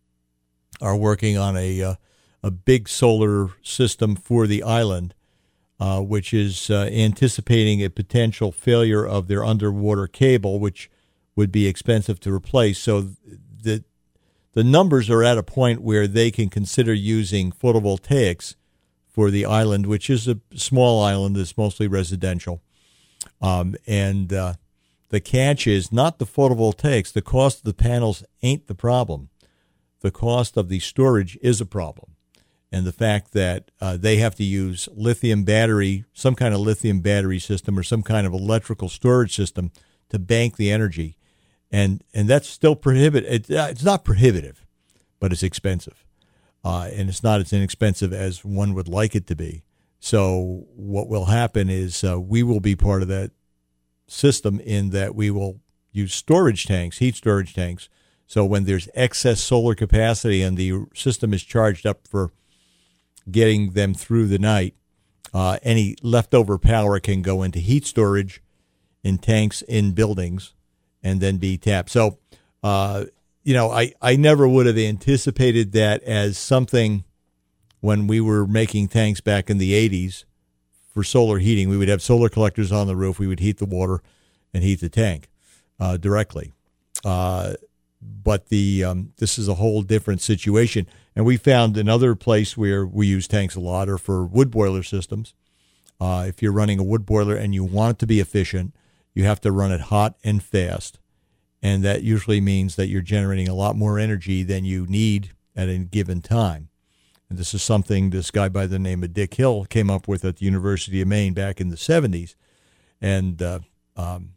are working on a uh, a big solar system for the island, uh, which is uh, anticipating a potential failure of their underwater cable, which would be expensive to replace. So the the numbers are at a point where they can consider using photovoltaics for the island, which is a small island that's mostly residential. Um, and uh, the catch is not the photovoltaics. The cost of the panels ain't the problem. The cost of the storage is a problem. And the fact that uh, they have to use lithium battery, some kind of lithium battery system or some kind of electrical storage system to bank the energy. And and that's still prohibitive. It, uh, it's not prohibitive, but it's expensive. Uh, and it's not as inexpensive as one would like it to be. So what will happen is uh, we will be part of that system in that we will use storage tanks, heat storage tanks. So when there's excess solar capacity and the system is charged up for getting them through the night, uh, any leftover power can go into heat storage in tanks in buildings and then be tapped. So, uh, you know, I, I never would have anticipated that as something when we were making tanks back in the eighties for solar heating. We would have solar collectors on the roof. We would heat the water and heat the tank uh, directly. Uh, but the um, this is a whole different situation. And we found another place where we use tanks a lot are for wood boiler systems. Uh, if you're running a wood boiler and you want it to be efficient, you have to run it hot and fast. And that usually means that you're generating a lot more energy than you need at a given time. And this is something this guy by the name of Dick Hill came up with at the University of Maine back in the seventies. And uh, um,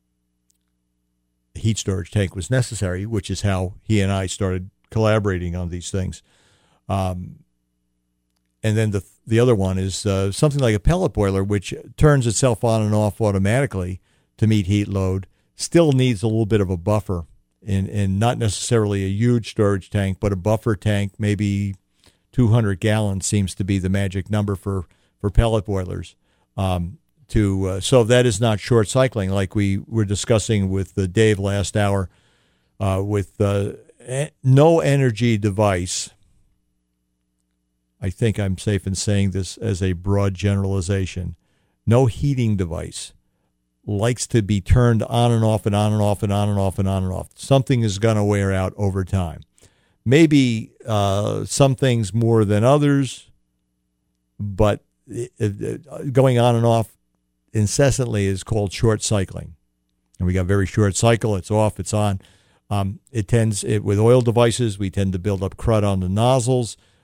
a heat storage tank was necessary, which is how he and I started collaborating on these things. Um, and then the the other one is uh, something like a pellet boiler, which turns itself on and off automatically to meet heat load. Still needs a little bit of a buffer, and and not necessarily a huge storage tank, but a buffer tank, maybe two hundred gallons seems to be the magic number for, for pellet boilers. Um, to uh, so that is not short cycling like we were discussing with uh, Dave last hour. Uh, with uh, no energy device, I think I'm safe in saying this as a broad generalization, no heating device likes to be turned on and off and on and off and on and off and on and off. Something is going to wear out over time. Maybe uh, some things more than others, but it, it, going on and off incessantly is called short cycling. And we got very short cycle. It's off, it's on. Um, it tends, it, with oil devices, we tend to build up crud on the nozzles.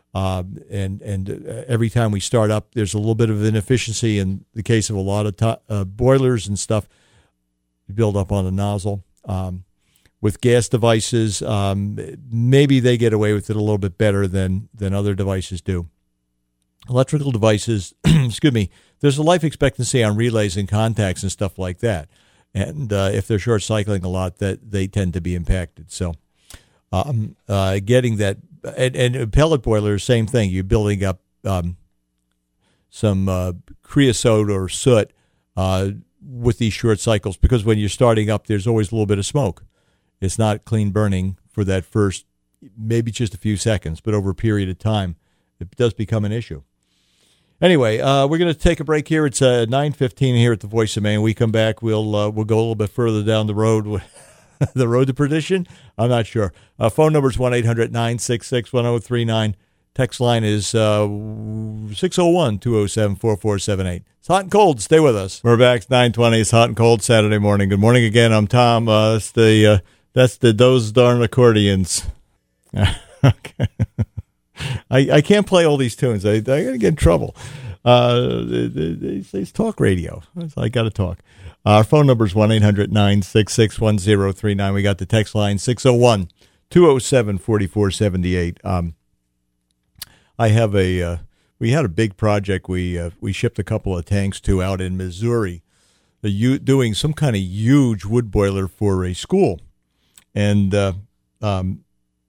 Uh, and and every time we start up, there's a little bit of inefficiency in the case of a lot of to- uh, boilers and stuff. You build up on the nozzle. Um, with gas devices, um, maybe they get away with it a little bit better than than other devices do. Electrical devices, excuse me, there's a life expectancy on relays and contacts and stuff like that. And uh, if they're short cycling a lot, that they tend to be impacted. So um, uh, getting that, and, and pellet boilers, same thing. You're building up um, some uh, creosote or soot uh, with these short cycles, because when you're starting up, there's always a little bit of smoke. It's not clean burning for that first, maybe just a few seconds, but over a period of time, it does become an issue. Anyway, uh, we're going to take a break here. It's uh, nine fifteen here at the Voice of Maine. We come back, we'll uh, we'll go a little bit further down the road, the road to perdition. I'm not sure. Uh, phone number is one eight hundred nine six six one zero three nine. Text line is uh, six oh one two oh seven four four seven eight. It's hot and cold. Stay with us. We're back. It's nine twenty. It's hot and cold Saturday morning. Good morning again. I'm Tom. Uh, that's the uh, that's the those darn accordions. Okay. I, I can't play all these tunes. I, I got to get in trouble. Uh, it's talk radio. So I got to talk. Our phone number is one eight hundred nine six six one zero three nine. We got the text line six oh one two oh seven four four seven eight. Um, I have a, uh, we had a big project. We uh, we shipped a couple of tanks to out in Missouri, the, doing some kind of huge wood boiler for a school. And uh, um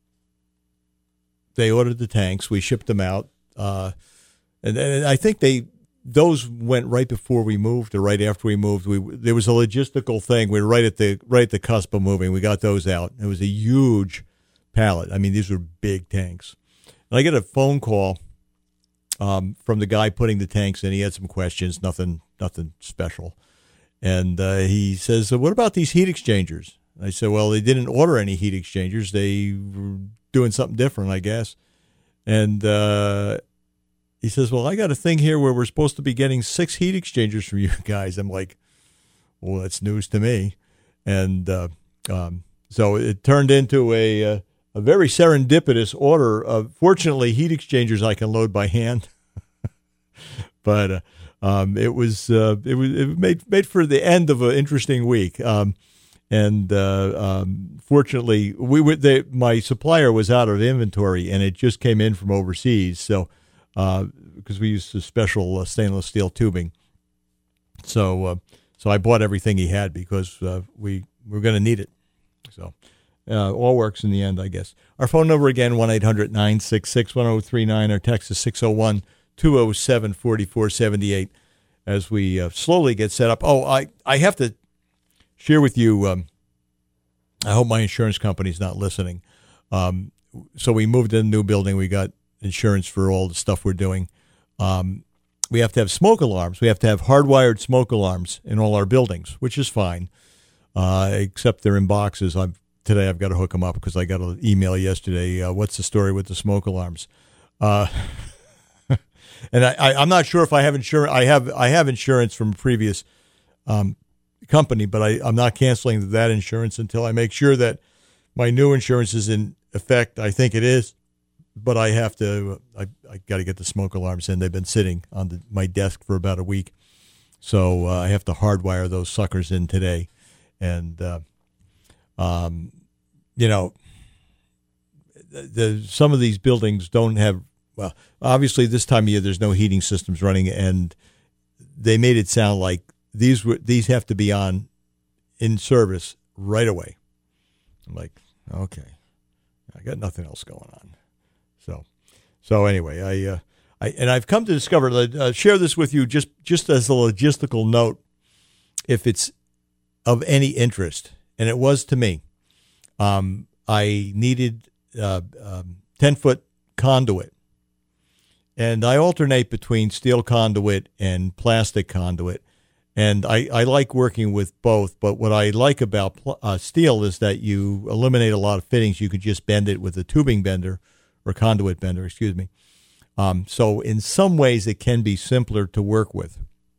they ordered the tanks. We shipped them out, uh, and, and I think they those went right before we moved or right after we moved. We there was a logistical thing. We were right at the right at the cusp of moving. We got those out. It was a huge pallet. I mean, these were big tanks. And I get a phone call um, from the guy putting the tanks in. He had some questions. Nothing, nothing special. And uh, he says, "What about these heat exchangers?" I said, "Well, they didn't order any heat exchangers. They were doing something different, I guess." And uh, he says, "Well, I got a thing here where we're supposed to be getting six heat exchangers from you guys." I'm like, "Well, that's news to me." And uh, um, so it turned into a uh, a very serendipitous order of, fortunately, heat exchangers I can load by hand. But uh, um, it was uh, it was it made made for the end of an interesting week. Um, And uh, um, fortunately, we were, they, my supplier was out of inventory, and it just came in from overseas. So, uh, because we used a special uh, stainless steel tubing, so uh, so I bought everything he had because uh, we we're going to need it. So, uh, all works in the end, I guess. Our phone number again, one eight hundred nine six six one zero three nine. Our text is six oh one two oh seven four four seven eight. As we uh, slowly get set up. Oh, I I have to share with you, um, I hope my insurance company's not listening. Um, so we moved in a new building. We got insurance for all the stuff we're doing. Um, we have to have smoke alarms. We have to have hardwired smoke alarms in all our buildings, which is fine, uh, except they're in boxes. I've, today I've got to hook them up because I got an email yesterday. Uh, what's the story with the smoke alarms? Uh, and I, I, I'm not sure if I have insurance. I have I have insurance from a previous um company, but I, I'm not canceling that insurance until I make sure that my new insurance is in effect. I think it is, but I have to, I, I got to get the smoke alarms in. They've been sitting on the, my desk for about a week. So uh, I have to hardwire those suckers in today. And, uh, um, you know, the, the, some of these buildings don't have, well, obviously this time of year, there's no heating systems running, and they made it sound like These were these have to be on in service right away. I'm like, okay, I got nothing else going on. So, so anyway, I, uh, I and I've come to discover that uh, share this with you just just as a logistical note, if it's of any interest, and it was to me. Um, I needed uh, um, ten foot conduit, and I alternate between steel conduit and plastic conduit. And I, I like working with both, but what I like about uh, steel is that you eliminate a lot of fittings. You could just bend it with a tubing bender or conduit bender, excuse me. Um, so in some ways it can be simpler to work with.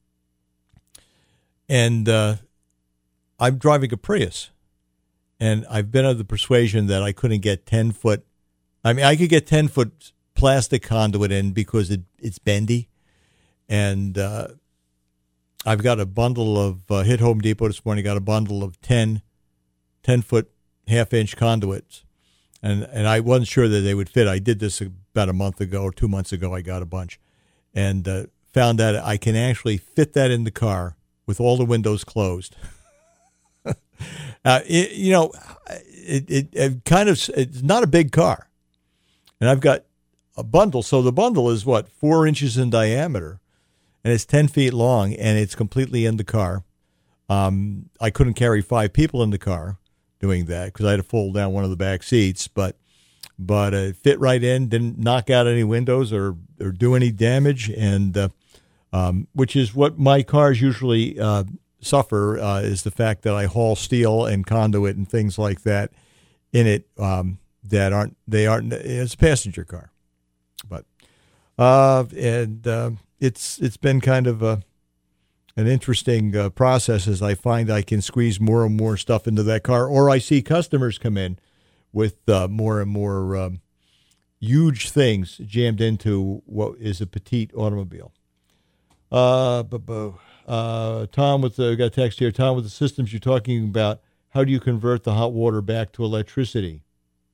And uh, I'm driving a Prius, and I've been of the persuasion that I couldn't get ten foot. I mean, I could get ten foot plastic conduit in because it, it's bendy. And uh, I've got a bundle of, uh, hit Home Depot this morning, got a bundle of ten, ten-foot, half-inch conduits. And and I wasn't sure that they would fit. I did this about a month ago or two months ago. I got a bunch. And uh, found that I can actually fit that in the car with all the windows closed. uh, it, you know, it, it, it kind of, it's not a big car. And I've got a bundle. So the bundle is what, four inches in diameter, and it's ten feet long, and it's completely in the car. Um, I couldn't carry five people in the car doing that because I had to fold down one of the back seats, but but uh, it fit right in, didn't knock out any windows or, or do any damage, and uh, um, which is what my cars usually uh, suffer, uh, is the fact that I haul steel and conduit and things like that in it um, that aren't, they aren't, it's a passenger car. But, uh, and uh, it's it's been kind of a, an interesting uh, process as I find I can squeeze more and more stuff into that car, or I see customers come in with uh, more and more um, huge things jammed into what is a petite automobile. Uh, uh, Tom with the, got a text here. Tom, with the systems you're talking about, how do you convert the hot water back to electricity?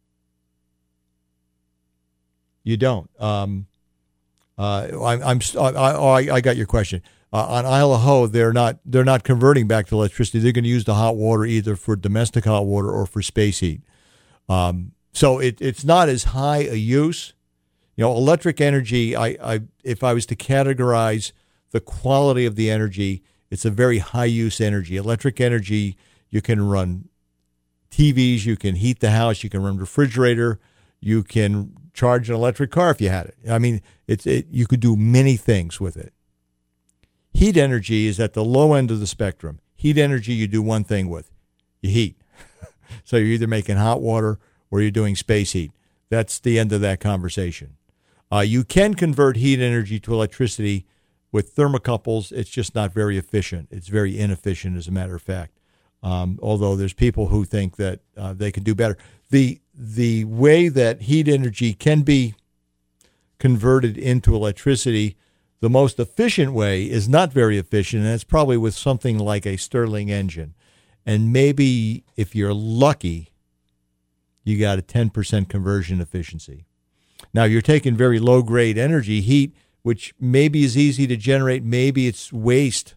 You don't. Um, uh, I'm, I'm, I, I, I got your question. Uh, on Isle of Ho, they're not, they're not converting back to electricity. They're going to use the hot water either for domestic hot water or for space heat. Um, so it, it's not as high a use. You know, electric energy, I, I, if I was to categorize the quality of the energy, it's a very high use energy. Electric energy, you can run T Vs, you can heat the house, you can run refrigerator, you can charge an electric car if you had it. I mean, it's it, you could do many things with it. Heat energy is at the low end of the spectrum. Heat energy you do one thing with. You heat. So you're either making hot water or you're doing space heat. That's the end of that conversation. Uh, you can convert heat energy to electricity with thermocouples. It's just not very efficient. It's very inefficient, as a matter of fact. Um, although there's people who think that uh, they can do better. The the way that heat energy can be converted into electricity, the most efficient way is not very efficient, and it's probably with something like a Stirling engine. And maybe if you're lucky, you got a ten percent conversion efficiency. Now, you're taking very low-grade energy, heat, which maybe is easy to generate. Maybe it's waste.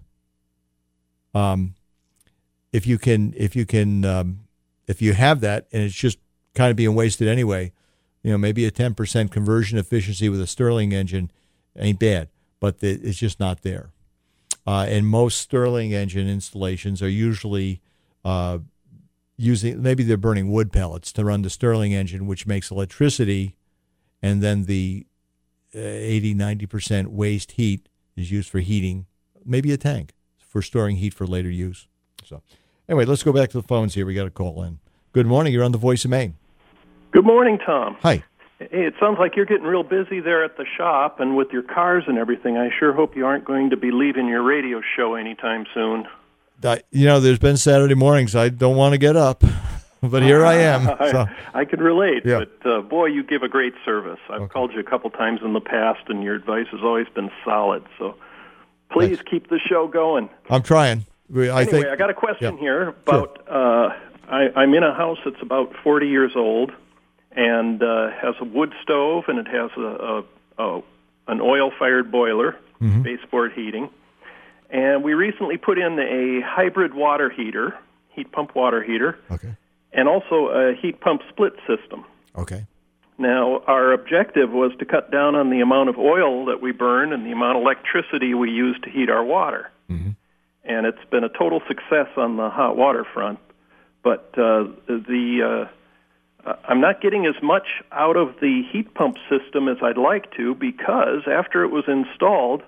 Um, if you can, if you can, um, if you have that, and it's just kind of being wasted anyway, you know, maybe a ten percent conversion efficiency with a Stirling engine ain't bad, but the, it's just not there. Uh, and most Stirling engine installations are usually uh, using, maybe they're burning wood pellets to run the Stirling engine, which makes electricity, and then the uh, eighty, ninety percent waste heat is used for heating, maybe a tank for storing heat for later use. So anyway, let's go back to the phones here. We got a call in. Good morning. You're on the Voice of Maine. Good morning, Tom. Hi. Hey, it sounds like you're getting real busy there at the shop and with your cars and everything. I sure hope you aren't going to be leaving your radio show anytime soon. I, you know, there's been Saturday mornings I don't want to get up, but here I am. So. I, I can relate, Yeah. but uh, boy, you give a great service. I've Okay. called you a couple times in the past, and your advice has always been solid. So please Thanks. keep the show going. I'm trying. I anyway, think, I got a question yeah. here about. Uh, I, I'm in a house that's about forty years old, and uh, has a wood stove, and it has a, a, a an oil-fired boiler, Mhm. baseboard heating. And we recently put in a hybrid water heater, heat pump water heater, Okay. and also a heat pump split system. Okay. Now, our objective was to cut down on the amount of oil that we burn and the amount of electricity we use to heat our water. Mm-hmm. And it's been a total success on the hot water front. But uh, the uh, I'm not getting as much out of the heat pump system as I'd like to, because after it was installed,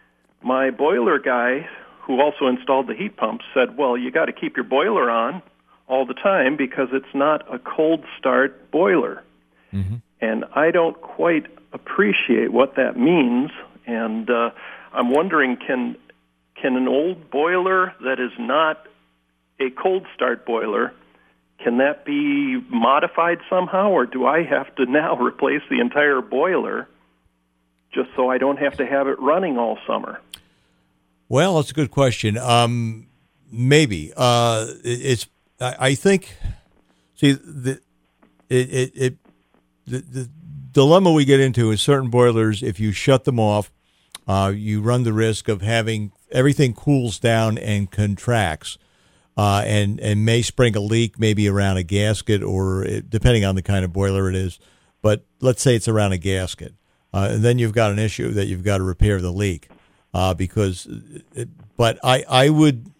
my boiler guy, who also installed the heat pump, said, well, you got to keep your boiler on all the time because it's not a cold start boiler. Mm-hmm. And I don't quite appreciate what that means. And uh, I'm wondering, can can an old boiler that is not a cold start boiler, can that be modified somehow, or do I have to now replace the entire boiler just so I don't have to have it running all summer? Well, that's a good question. Um, maybe uh, it, it's. I, I think. See, the it it, it the, the dilemma we get into is certain boilers. If you shut them off, uh, you run the risk of having everything cools down and contracts, uh, and and may spring a leak, maybe around a gasket or it, depending on the kind of boiler it is. But let's say it's around a gasket, uh, and then you've got an issue that you've got to repair the leak. Uh, because, it, but I, I would,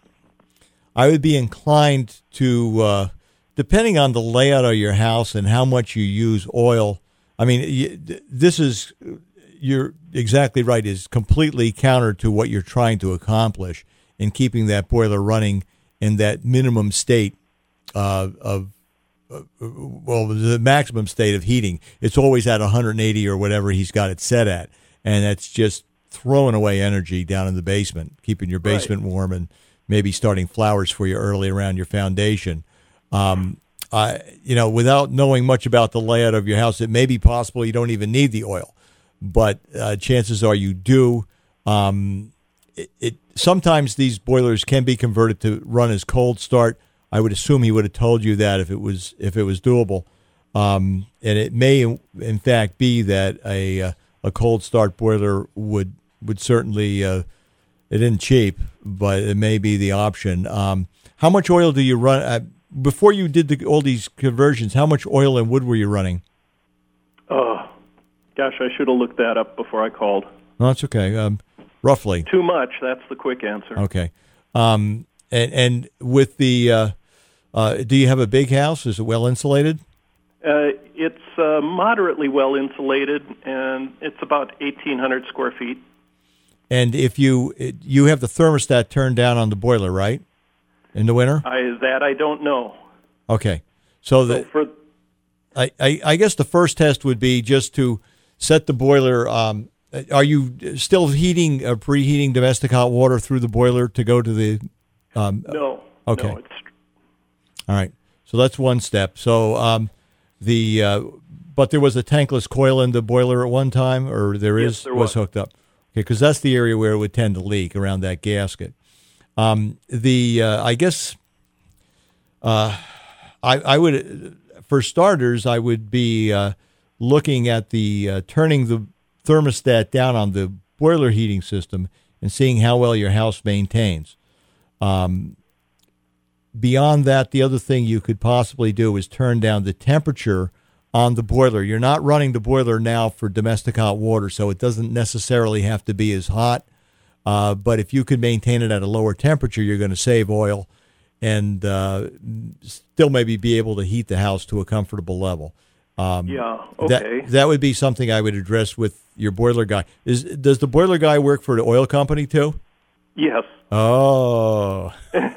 I would be inclined to, uh, depending on the layout of your house and how much you use oil. I mean, you, this is, you're exactly right, is completely counter to what you're trying to accomplish in keeping that boiler running in that minimum state uh, of, uh, well, the maximum state of heating. It's always at one hundred eighty or whatever he's got it set at, and that's just throwing away energy down in the basement, keeping your basement right. warm, and maybe starting flowers for you early around your foundation. Um, I, you know, without knowing much about the layout of your house, it may be possible you don't even need the oil, but uh, chances are you do. Um, it, it sometimes these boilers can be converted to run as cold start. I would assume he would have told you that if it was if it was doable, um, and it may in fact be that a a cold start boiler would. would certainly, uh, it isn't cheap, but it may be the option. Um, how much oil do you run? Uh, before you did the, all these conversions, how much oil and wood were you running? Oh, gosh, I should have looked that up before I called. No, that's okay. Um, roughly. Too much, that's the quick answer. Okay. Um, and, and with the, uh, uh, do you have a big house? Is it well insulated? Uh, it's uh, moderately well insulated, and it's about eighteen hundred square feet. And if you you have the thermostat turned down on the boiler, right, in the winter? I, that I don't know. Okay, so, so the, for, I, I I guess the first test would be just to set the boiler. Um, are you still heating, uh, preheating domestic hot water through the boiler to go to the? Um, no. Okay. No, it's... All right. So that's one step. So um, the uh, but there was a tankless coil in the boiler at one time, or there is yes, there was was hooked up. Okay, because that's the area where it would tend to leak around that gasket. Um, the uh, I guess uh, I, I would, for starters, I would be uh, looking at the uh, turning the thermostat down on the boiler heating system and seeing how well your house maintains. Um, beyond that, the other thing you could possibly do is turn down the temperature on the boiler. You're not running the boiler now for domestic hot water, so it doesn't necessarily have to be as hot. Uh, but if you could maintain it at a lower temperature, you're going to save oil and uh, still maybe be able to heat the house to a comfortable level. Um, yeah, okay. That, that would be something I would address with your boiler guy. Is Does the boiler guy work for the oil company too? Yes. Oh.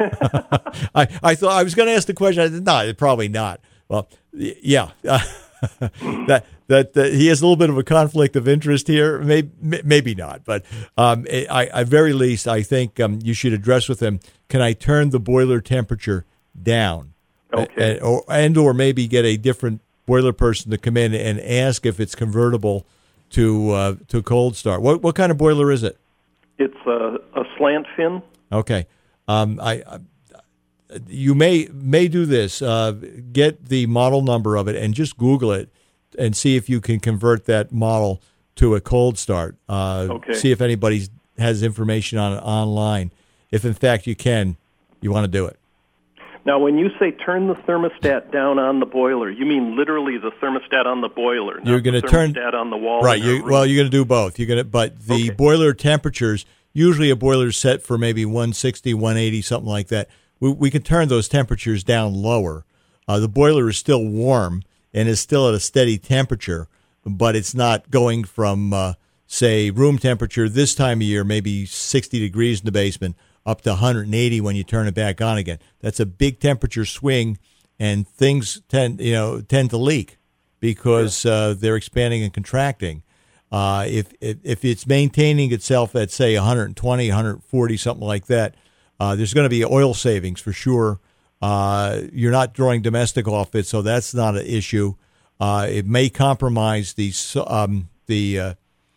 I, I thought I was going to ask the question. I said, no, probably not. Well, yeah. that, that that he has a little bit of a conflict of interest here. Maybe maybe not, but um, I, at very least, I think um, you should address with him. Can I turn the boiler temperature down? Okay. And or, and or maybe get a different boiler person to come in and ask if it's convertible to uh, to cold start. What what kind of boiler is it? It's a, a slant fin. Okay. Um, I. I You may may do this. Uh, get the model number of it and just Google it and see if you can convert that model to a cold start. Uh, okay. See if anybody has information on it online. If in fact you can, you want to do it. Now, when you say turn the thermostat down on the boiler, you mean literally the thermostat on the boiler, not you're going the to turn thermostat on the wall. Right. You, well, you're going to do both. You're going to, but the okay. boiler temperatures. Usually, a boiler is set for maybe one sixty, one eighty, something like that. We, we can turn those temperatures down lower. Uh, the boiler is still warm and is still at a steady temperature, but it's not going from, uh, say, room temperature this time of year, maybe sixty degrees in the basement, up to one hundred eighty when you turn it back on again. That's a big temperature swing, and things tend, you know, tend to leak because uh, they're expanding and contracting. Uh, if, if if it's maintaining itself at, say, one hundred twenty, one hundred forty, something like that, Uh, there's going to be oil savings for sure. Uh, you're not drawing domestic off it, so that's not an issue. Uh, it may compromise the um, the uh,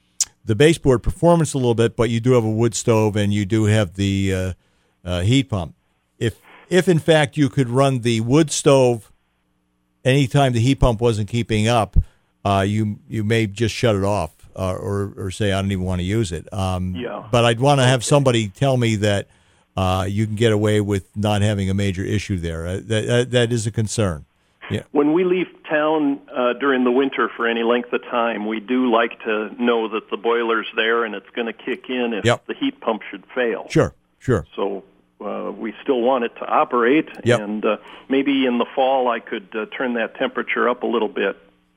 the baseboard performance a little bit, but you do have a wood stove and you do have the uh, uh, heat pump. If if in fact you could run the wood stove anytime the heat pump wasn't keeping up, uh, you you may just shut it off uh, or or say I don't even want to use it. Um, yeah. But I'd want to have somebody tell me that uh, you can get away with not having a major issue there. Uh, that, that that is a concern. Yeah. When we leave town uh, during the winter for any length of time, we do like to know that the boiler's there and it's going to kick in if yep. the heat pump should fail. Sure, sure. So uh, we still want it to operate, yep. and uh, maybe in the fall I could uh, turn that temperature up a little bit.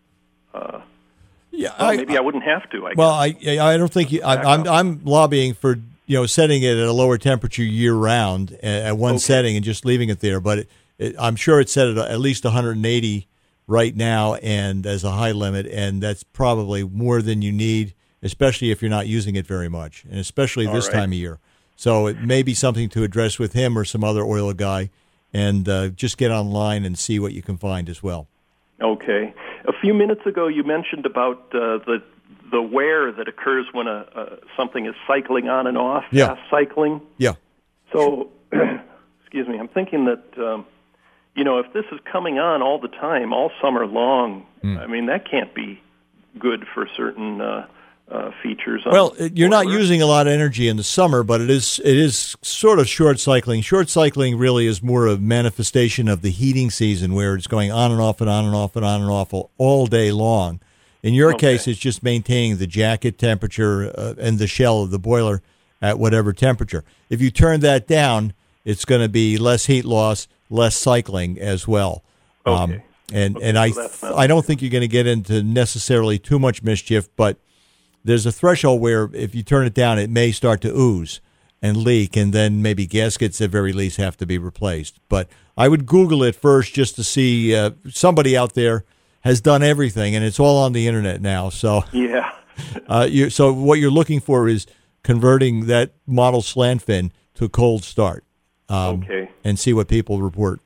Uh, yeah, well, I, maybe I, I wouldn't have to. I well, guess. I I don't think you. I, I'm I'm lobbying for you know setting it at a lower temperature year round at, at one okay. setting and just leaving it there, but. It, I'm sure it's set at at least one hundred eighty right now and as a high limit, and that's probably more than you need, especially if you're not using it very much, and especially All this right. time of year. So it may be something to address with him or some other oil guy, and uh, just get online and see what you can find as well. Okay. A few minutes ago you mentioned about uh, the the wear that occurs when a, a something is cycling on and off, Yeah. fast cycling. Yeah. So, excuse me, I'm thinking that... Um, You know, if this is coming on all the time, all summer long, mm. I mean, that can't be good for certain uh, uh, features. On well, you're not boiler. using a lot of energy in the summer, but it is it is sort of short cycling. Short cycling really is more a manifestation of the heating season, where it's going on and off and on and off and on and off all day long. In your Okay. case, it's just maintaining the jacket temperature uh, and the shell of the boiler at whatever temperature. If you turn that down, it's going to be less heat loss, less cycling as well. Okay. Um, and okay, and I so th- I don't think you're going to get into necessarily too much mischief, but there's a threshold where if you turn it down, it may start to ooze and leak, and then maybe gaskets at very least have to be replaced. But I would Google it first just to see uh, somebody out there has done everything, and it's all on the internet now. So yeah. uh, you, so what you're looking for is converting that model slant fin to cold start. Um, okay. And see what people report.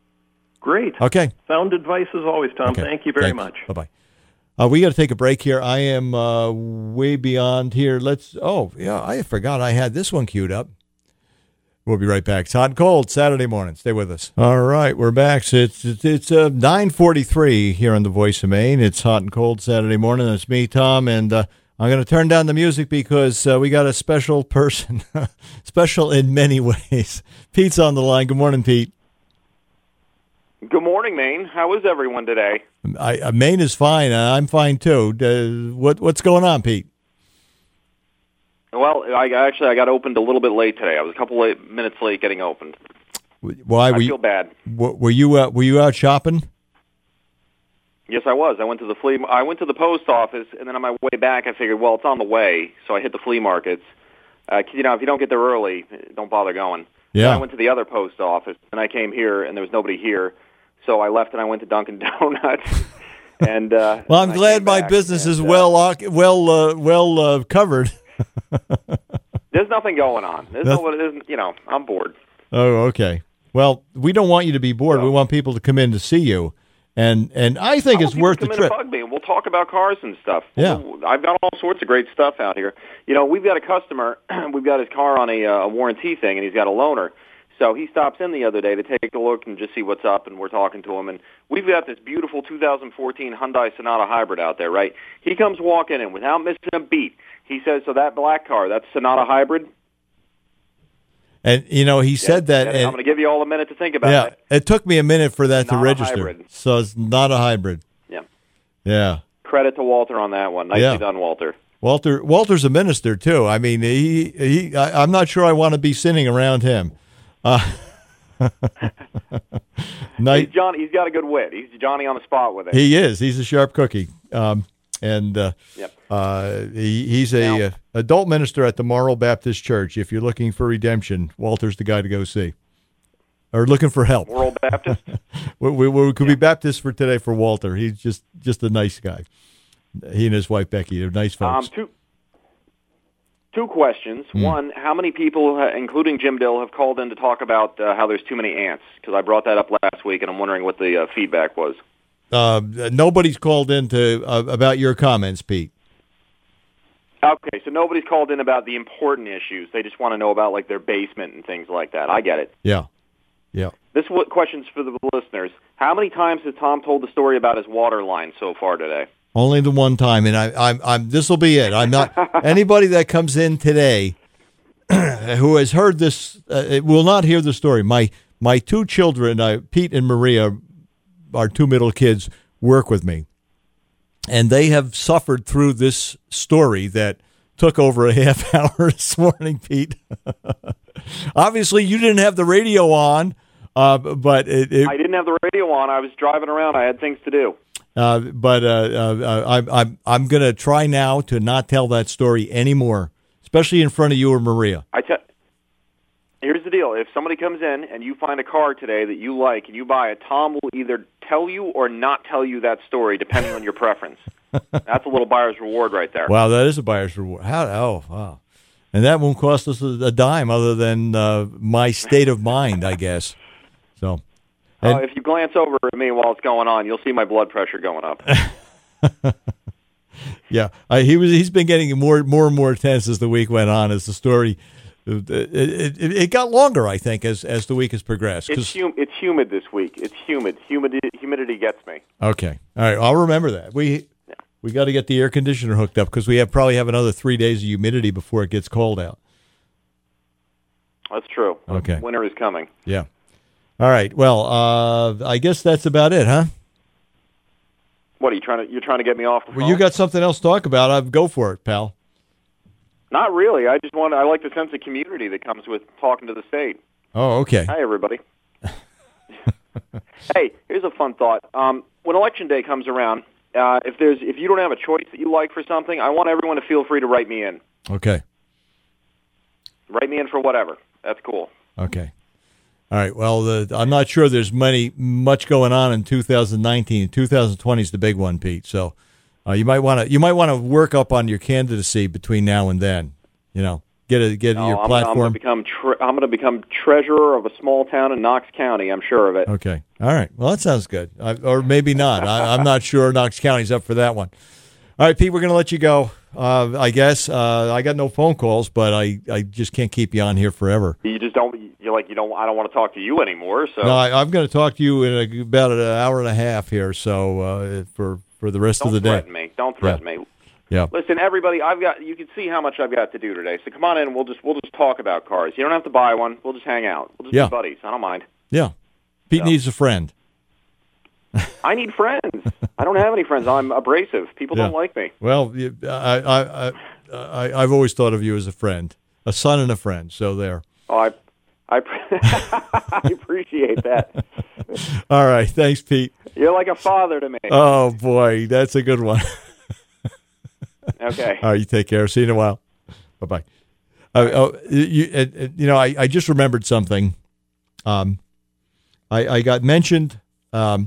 Great. Okay. Sound advice as always, Tom. Okay. Thank you very Thanks. much. Bye-bye. Uh, we got to take a break here. I am uh, way beyond here. Let's. Oh, yeah, I forgot I had this one queued up. We'll be right back. It's Hot and Cold, Saturday morning. Stay with us. All right, we're back. So it's it's, it's uh, nine forty-three here on the Voice of Maine. It's Hot and Cold Saturday morning. It's me, Tom, and uh, I'm going to turn down the music because uh, we got a special person, special in many ways. Pete's on the line. Good morning, Pete. Good morning, Maine. How is everyone today? I, uh, Maine is fine. Uh, I'm fine too. Uh, what what's going on, Pete? Well, I actually I got opened a little bit late today. I was a couple late, minutes late getting opened. Why were I you? feel bad. Were you uh, were you out shopping? Yes, I was. I went to the flea. I went to the post office, and then on my way back, I figured, well, it's on the way, so I hit the flea markets. Uh, 'cause, you know, if you don't get there early, don't bother going. Yeah. Then I went to the other post office, and I came here, and there was nobody here, so I left and I went to Dunkin' Donuts. and uh, Well, I'm and I glad came my back, business and, is uh, well oc- well uh, well uh, covered. There's nothing going on. There's Noth- no, there's, you know, I'm bored. Oh, okay. Well, we don't want you to be bored. So- We want people to come in to see you, and and I think I it's want people worth to the come trip. in and bug me, and we'll talk about cars and stuff. Yeah. We'll- I've got all sorts of great stuff out here. You know, we've got a customer. We've got his car on a, uh, a warranty thing, and he's got a loaner. So he stops in the other day to take a look and just see what's up, and we're talking to him. And we've got this beautiful two thousand fourteen Hyundai Sonata Hybrid out there, right? He comes walking in without missing a beat. He says, so that black car, that's Sonata Hybrid? And you know, he said Yeah, that. and and, I'm going to give you all a minute to think about yeah, it. it took me a minute for that Not to a register. hybrid. So it's not a hybrid. Yeah. Yeah. Credit to Walter on that one. Nicely Yeah. done, Walter. Walter Walter's a minister too. I mean, he he. I, I'm not sure I want to be sitting around him. Uh, night. He's John. He's got a good wit. He's Johnny on the spot with it. He is. He's a sharp cookie. Um, and uh, Yep. uh, he, he's a Now- uh, adult minister at the Morrill Baptist Church. If you're looking for redemption, Walter's the guy to go see. Or looking for help. World Baptist. We, we, we could be Baptist for today for Walter. He's just just a nice guy. He and his wife Becky, they're nice Um, folks. two, two questions. Hmm. One, how many people, uh, including Jim Dill, have called in to talk about uh, how there's too many ants? Because I brought that up last week, and I'm wondering what the uh, feedback was. Uh, nobody's called in to uh, about your comments, Pete. Okay, so nobody's called in about the important issues. They just want to know about like their basement and things like that. I get it. Yeah, yeah. This is what questions for the listeners. How many times has Tom told the story about his water line so far today? Only the one time, and I, I'm, I'm. This will be it. I'm not anybody that comes in today who has heard this uh, will not hear the story. My my two children, uh, Pete and Maria, our two middle kids, work with me, and they have suffered through this story that took over a half hour this morning, Pete. Obviously, you didn't have the radio on, uh, but it, it, I didn't have the radio on. I was driving around. I had things to do. Uh, but uh, uh, I'm I'm I'm going to try now to not tell that story anymore, especially in front of you or Maria. I te- Here's the deal. If somebody comes in and you find a car today that you like and you buy it, Tom will either tell you or not tell you that story, depending on your preference. That's a little buyer's reward right there. Wow, that is a buyer's reward. How? Oh, wow. And that won't cost us a, a dime other than uh, my state of mind, I guess. So. Uh, if you glance over at me while it's going on, you'll see my blood pressure going up. Yeah, uh, he was. He's been getting more, more and more tense as the week went on. As the story, it, it, it, it got longer, I think, as as the week has progressed. It's, hum- it's humid this week. It's humid. Humidity, humidity gets me. Okay, all right. I'll remember that. We yeah. we got to get the air conditioner hooked up because we have probably have another three days of humidity before it gets cold out. That's true. Okay, winter is coming. Yeah. All right. Well, uh, I guess that's about it, huh? What are you trying to? You're trying to get me off the phone? Well, you got something else to talk about. I'll go for it, pal. Not really. I just want. I like the sense of community that comes with talking to the state. Oh, okay. Hi, everybody. Hey, here's a fun thought. Um, when Election Day comes around, uh, if there's if you don't have a choice that you like for something, I want everyone to feel free to write me in. Okay. Write me in for whatever. That's cool. Okay. All right. Well, the, I'm not sure there's many much going on in two thousand nineteen. two thousand twenty is the big one, Pete. So uh, you might want to you might want to work up on your candidacy between now and then. You know, get a get no, your I'm, platform. I'm going to become tre- I'm going to become treasurer of a small town in Knox County. I'm sure of it. Okay. All right. Well, that sounds good. I, or maybe not. I, I'm not sure Knox County's up for that one. All right, Pete. We're going to let you go. Uh, I guess uh, I got no phone calls, but I, I just can't keep you on here forever. You just don't. You're like you don't. I don't want to talk to you anymore. So no, I, I'm going to talk to you in a, about an hour and a half here. So uh, for for the rest don't of the day. Don't threaten me. Don't threaten yeah. me. Yeah. Listen, everybody. I've got. You can see how much I've got to do today. So come on in. And we'll just we'll just talk about cars. You don't have to buy one. We'll just hang out. We'll just yeah. be buddies. I don't mind. Yeah. Pete so. needs a friend. I need friends. I don't have any friends. I'm abrasive. People yeah. don't like me. Well, I, I, I, I, I've always thought of you as a friend, a son and a friend. So there. Oh, I, I, I appreciate that. All right. Thanks, Pete. You're like a father to me. Oh, boy. That's a good one. Okay. All right. You take care. See you in a while. Bye-bye. Uh, oh, you, uh, you know, I, I just remembered something. Um, I, I got mentioned um,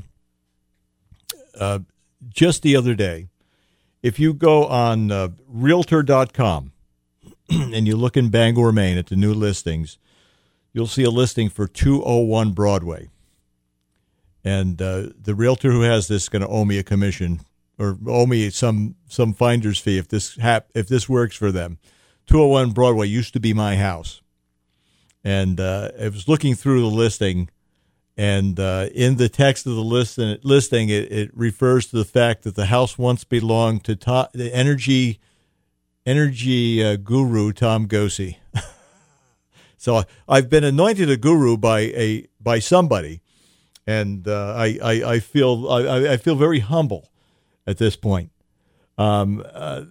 uh, just the other day. If you go on uh, Realtor dot com and you look in Bangor, Maine at the new listings, you'll see a listing for two oh one Broadway. And uh, the realtor who has this is going to owe me a commission or owe me some some finder's fee if this hap- if this works for them. two oh one Broadway used to be my house. And uh, I was looking through the listing, and uh, in the text of the list, listing, it, it refers to the fact that the house once belonged to Tom, the energy energy uh, guru Tom Gosi. So I've been anointed a guru by a by somebody, and uh, I, I I feel I, I feel very humble at this point. Um. Uh,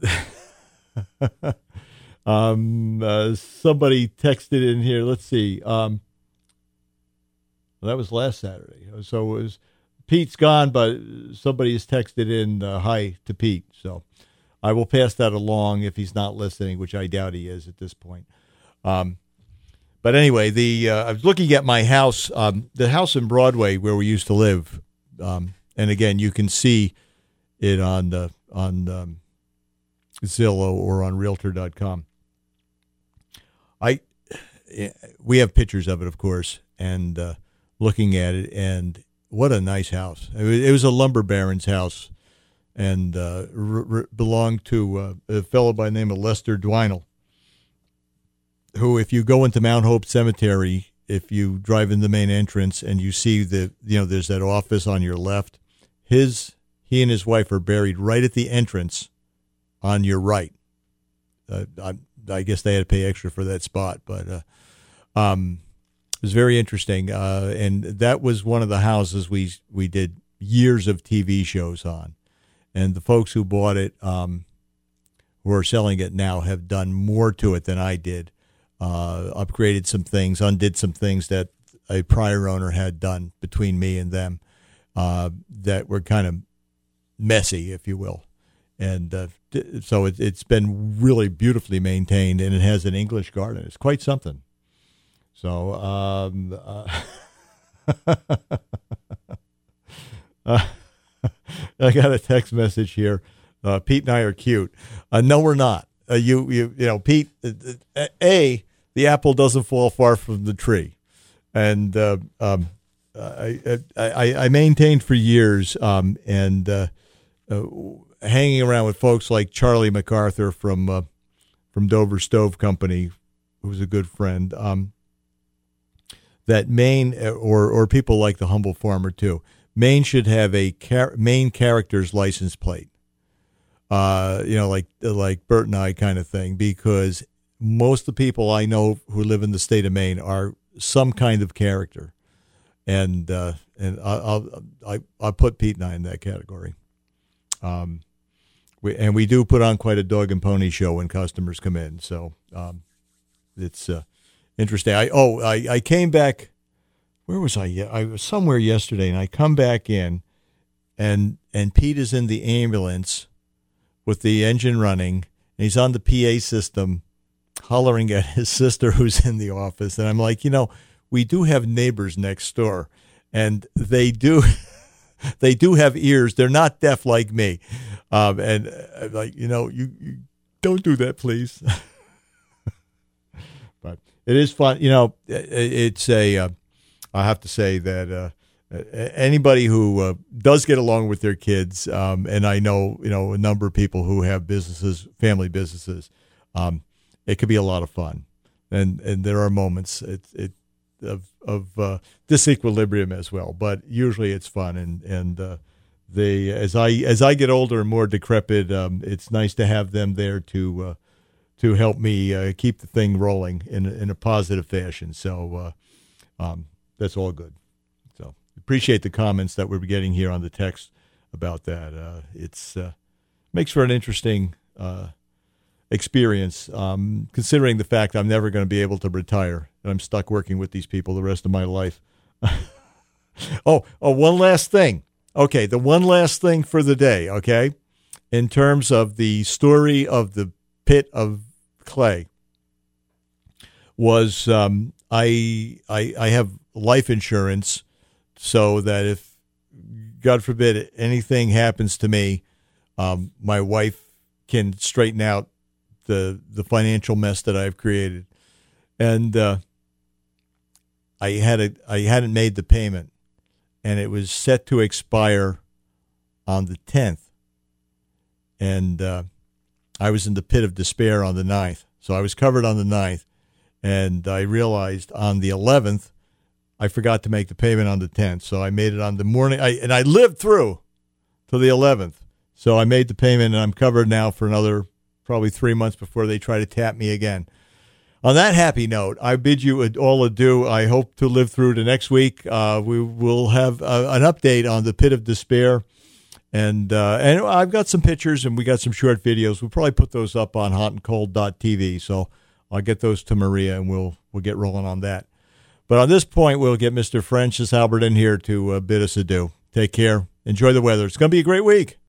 Um, uh, somebody texted in here. Let's see. Um, well, that was last Saturday. So it was Pete's gone, but somebody has texted in uh, hi to Pete. So I will pass that along if he's not listening, which I doubt he is at this point. Um, but anyway, the uh, I was looking at my house, um, the house in Broadway where we used to live, um, and again, you can see it on the on um, Zillow or on Realtor dot com. I, we have pictures of it, of course, and uh, looking at it, and what a nice house. It was, it was a lumber baron's house and uh, r- r- belonged to uh, a fellow by the name of Lester Dwinell, who, if you go into Mount Hope Cemetery, if you drive in the main entrance and you see the, you know, there's that office on your left, his, he and his wife are buried right at the entrance on your right. Uh, I, I guess they had to pay extra for that spot, but uh, um, it was very interesting. Uh, and that was one of the houses we we did years of T V shows on. And the folks who bought it, um, who are selling it now, have done more to it than I did. Uh, upgraded some things, undid some things that a prior owner had done between me and them uh, that were kind of messy, if you will. And uh, so it, it's been really beautifully maintained, and it has an English garden. It's quite something. So um, uh, uh, I got a text message here. Uh, Pete and I are cute. Uh, no, we're not. Uh, you, you, you know, Pete. Uh, a, the apple doesn't fall far from the tree, and uh, um, I, I, I maintained for years, um, and uh, uh, hanging around with folks like Charlie MacArthur from uh, from Dover Stove Company, who's a good friend. Um, that Maine, or or people like the Humble Farmer too. Maine should have a char- Maine character's license plate. Uh, you know, like like Bert and I kind of thing, because most of the people I know who live in the state of Maine are some kind of character, and uh, and I'll I I put Pete and I in that category. Um, we and we do put on quite a dog and pony show when customers come in, so um, it's uh, interesting. I oh I, I came back. Where was I? I was somewhere yesterday, and I come back in, and and Pete is in the ambulance with the engine running, and he's on the P A system hollering at his sister who's in the office. And I'm like, you know, we do have neighbors next door, and they do they do have ears. They're not deaf like me. Um, and I'm like, you know, you, you don't do that, please. But it is fun. You know, it, it's a, uh, I have to say that uh, anybody who uh, does get along with their kids, um, and I know, you know, a number of people who have businesses, family businesses, um, it could be a lot of fun. And and there are moments it, it, of of uh, disequilibrium as well, but usually it's fun. And and uh, they as I as I get older and more decrepit, um, it's nice to have them there to uh, to help me uh, keep the thing rolling in in a positive fashion. So uh, um, that's all good. So appreciate the comments that we're getting here on the text about that. Uh, it's uh, makes for an interesting uh, experience, um, considering the fact I'm never going to be able to retire, and I'm stuck working with these people the rest of my life. oh, oh, one last thing. Okay, the one last thing for the day, okay, in terms of the story of the pit of clay was um, I, I I have life insurance so that if, God forbid, anything happens to me, um, my wife can straighten out the the financial mess that I've created. And uh, I had a I hadn't made the payment, and it was set to expire on the tenth. And uh, I was in the pit of despair on the ninth. So I was covered on the ninth, and I realized on the eleventh I forgot to make the payment on the tenth. So I made it on the morning, I, and I lived through to the eleventh. So I made the payment, and I'm covered now for another probably three months before they try to tap me again. On that happy note, I bid you all adieu. I hope to live through to next week. Uh, we will have uh, an update on the pit of despair. And uh, and I've got some pictures, and we got some short videos. We'll probably put those up on hot and cold dot t v. So I'll get those to Maria, and we'll we'll get rolling on that. But on this point, we'll get Mister Francis Albert in here to uh, bid us adieu. Take care. Enjoy the weather. It's going to be a great week.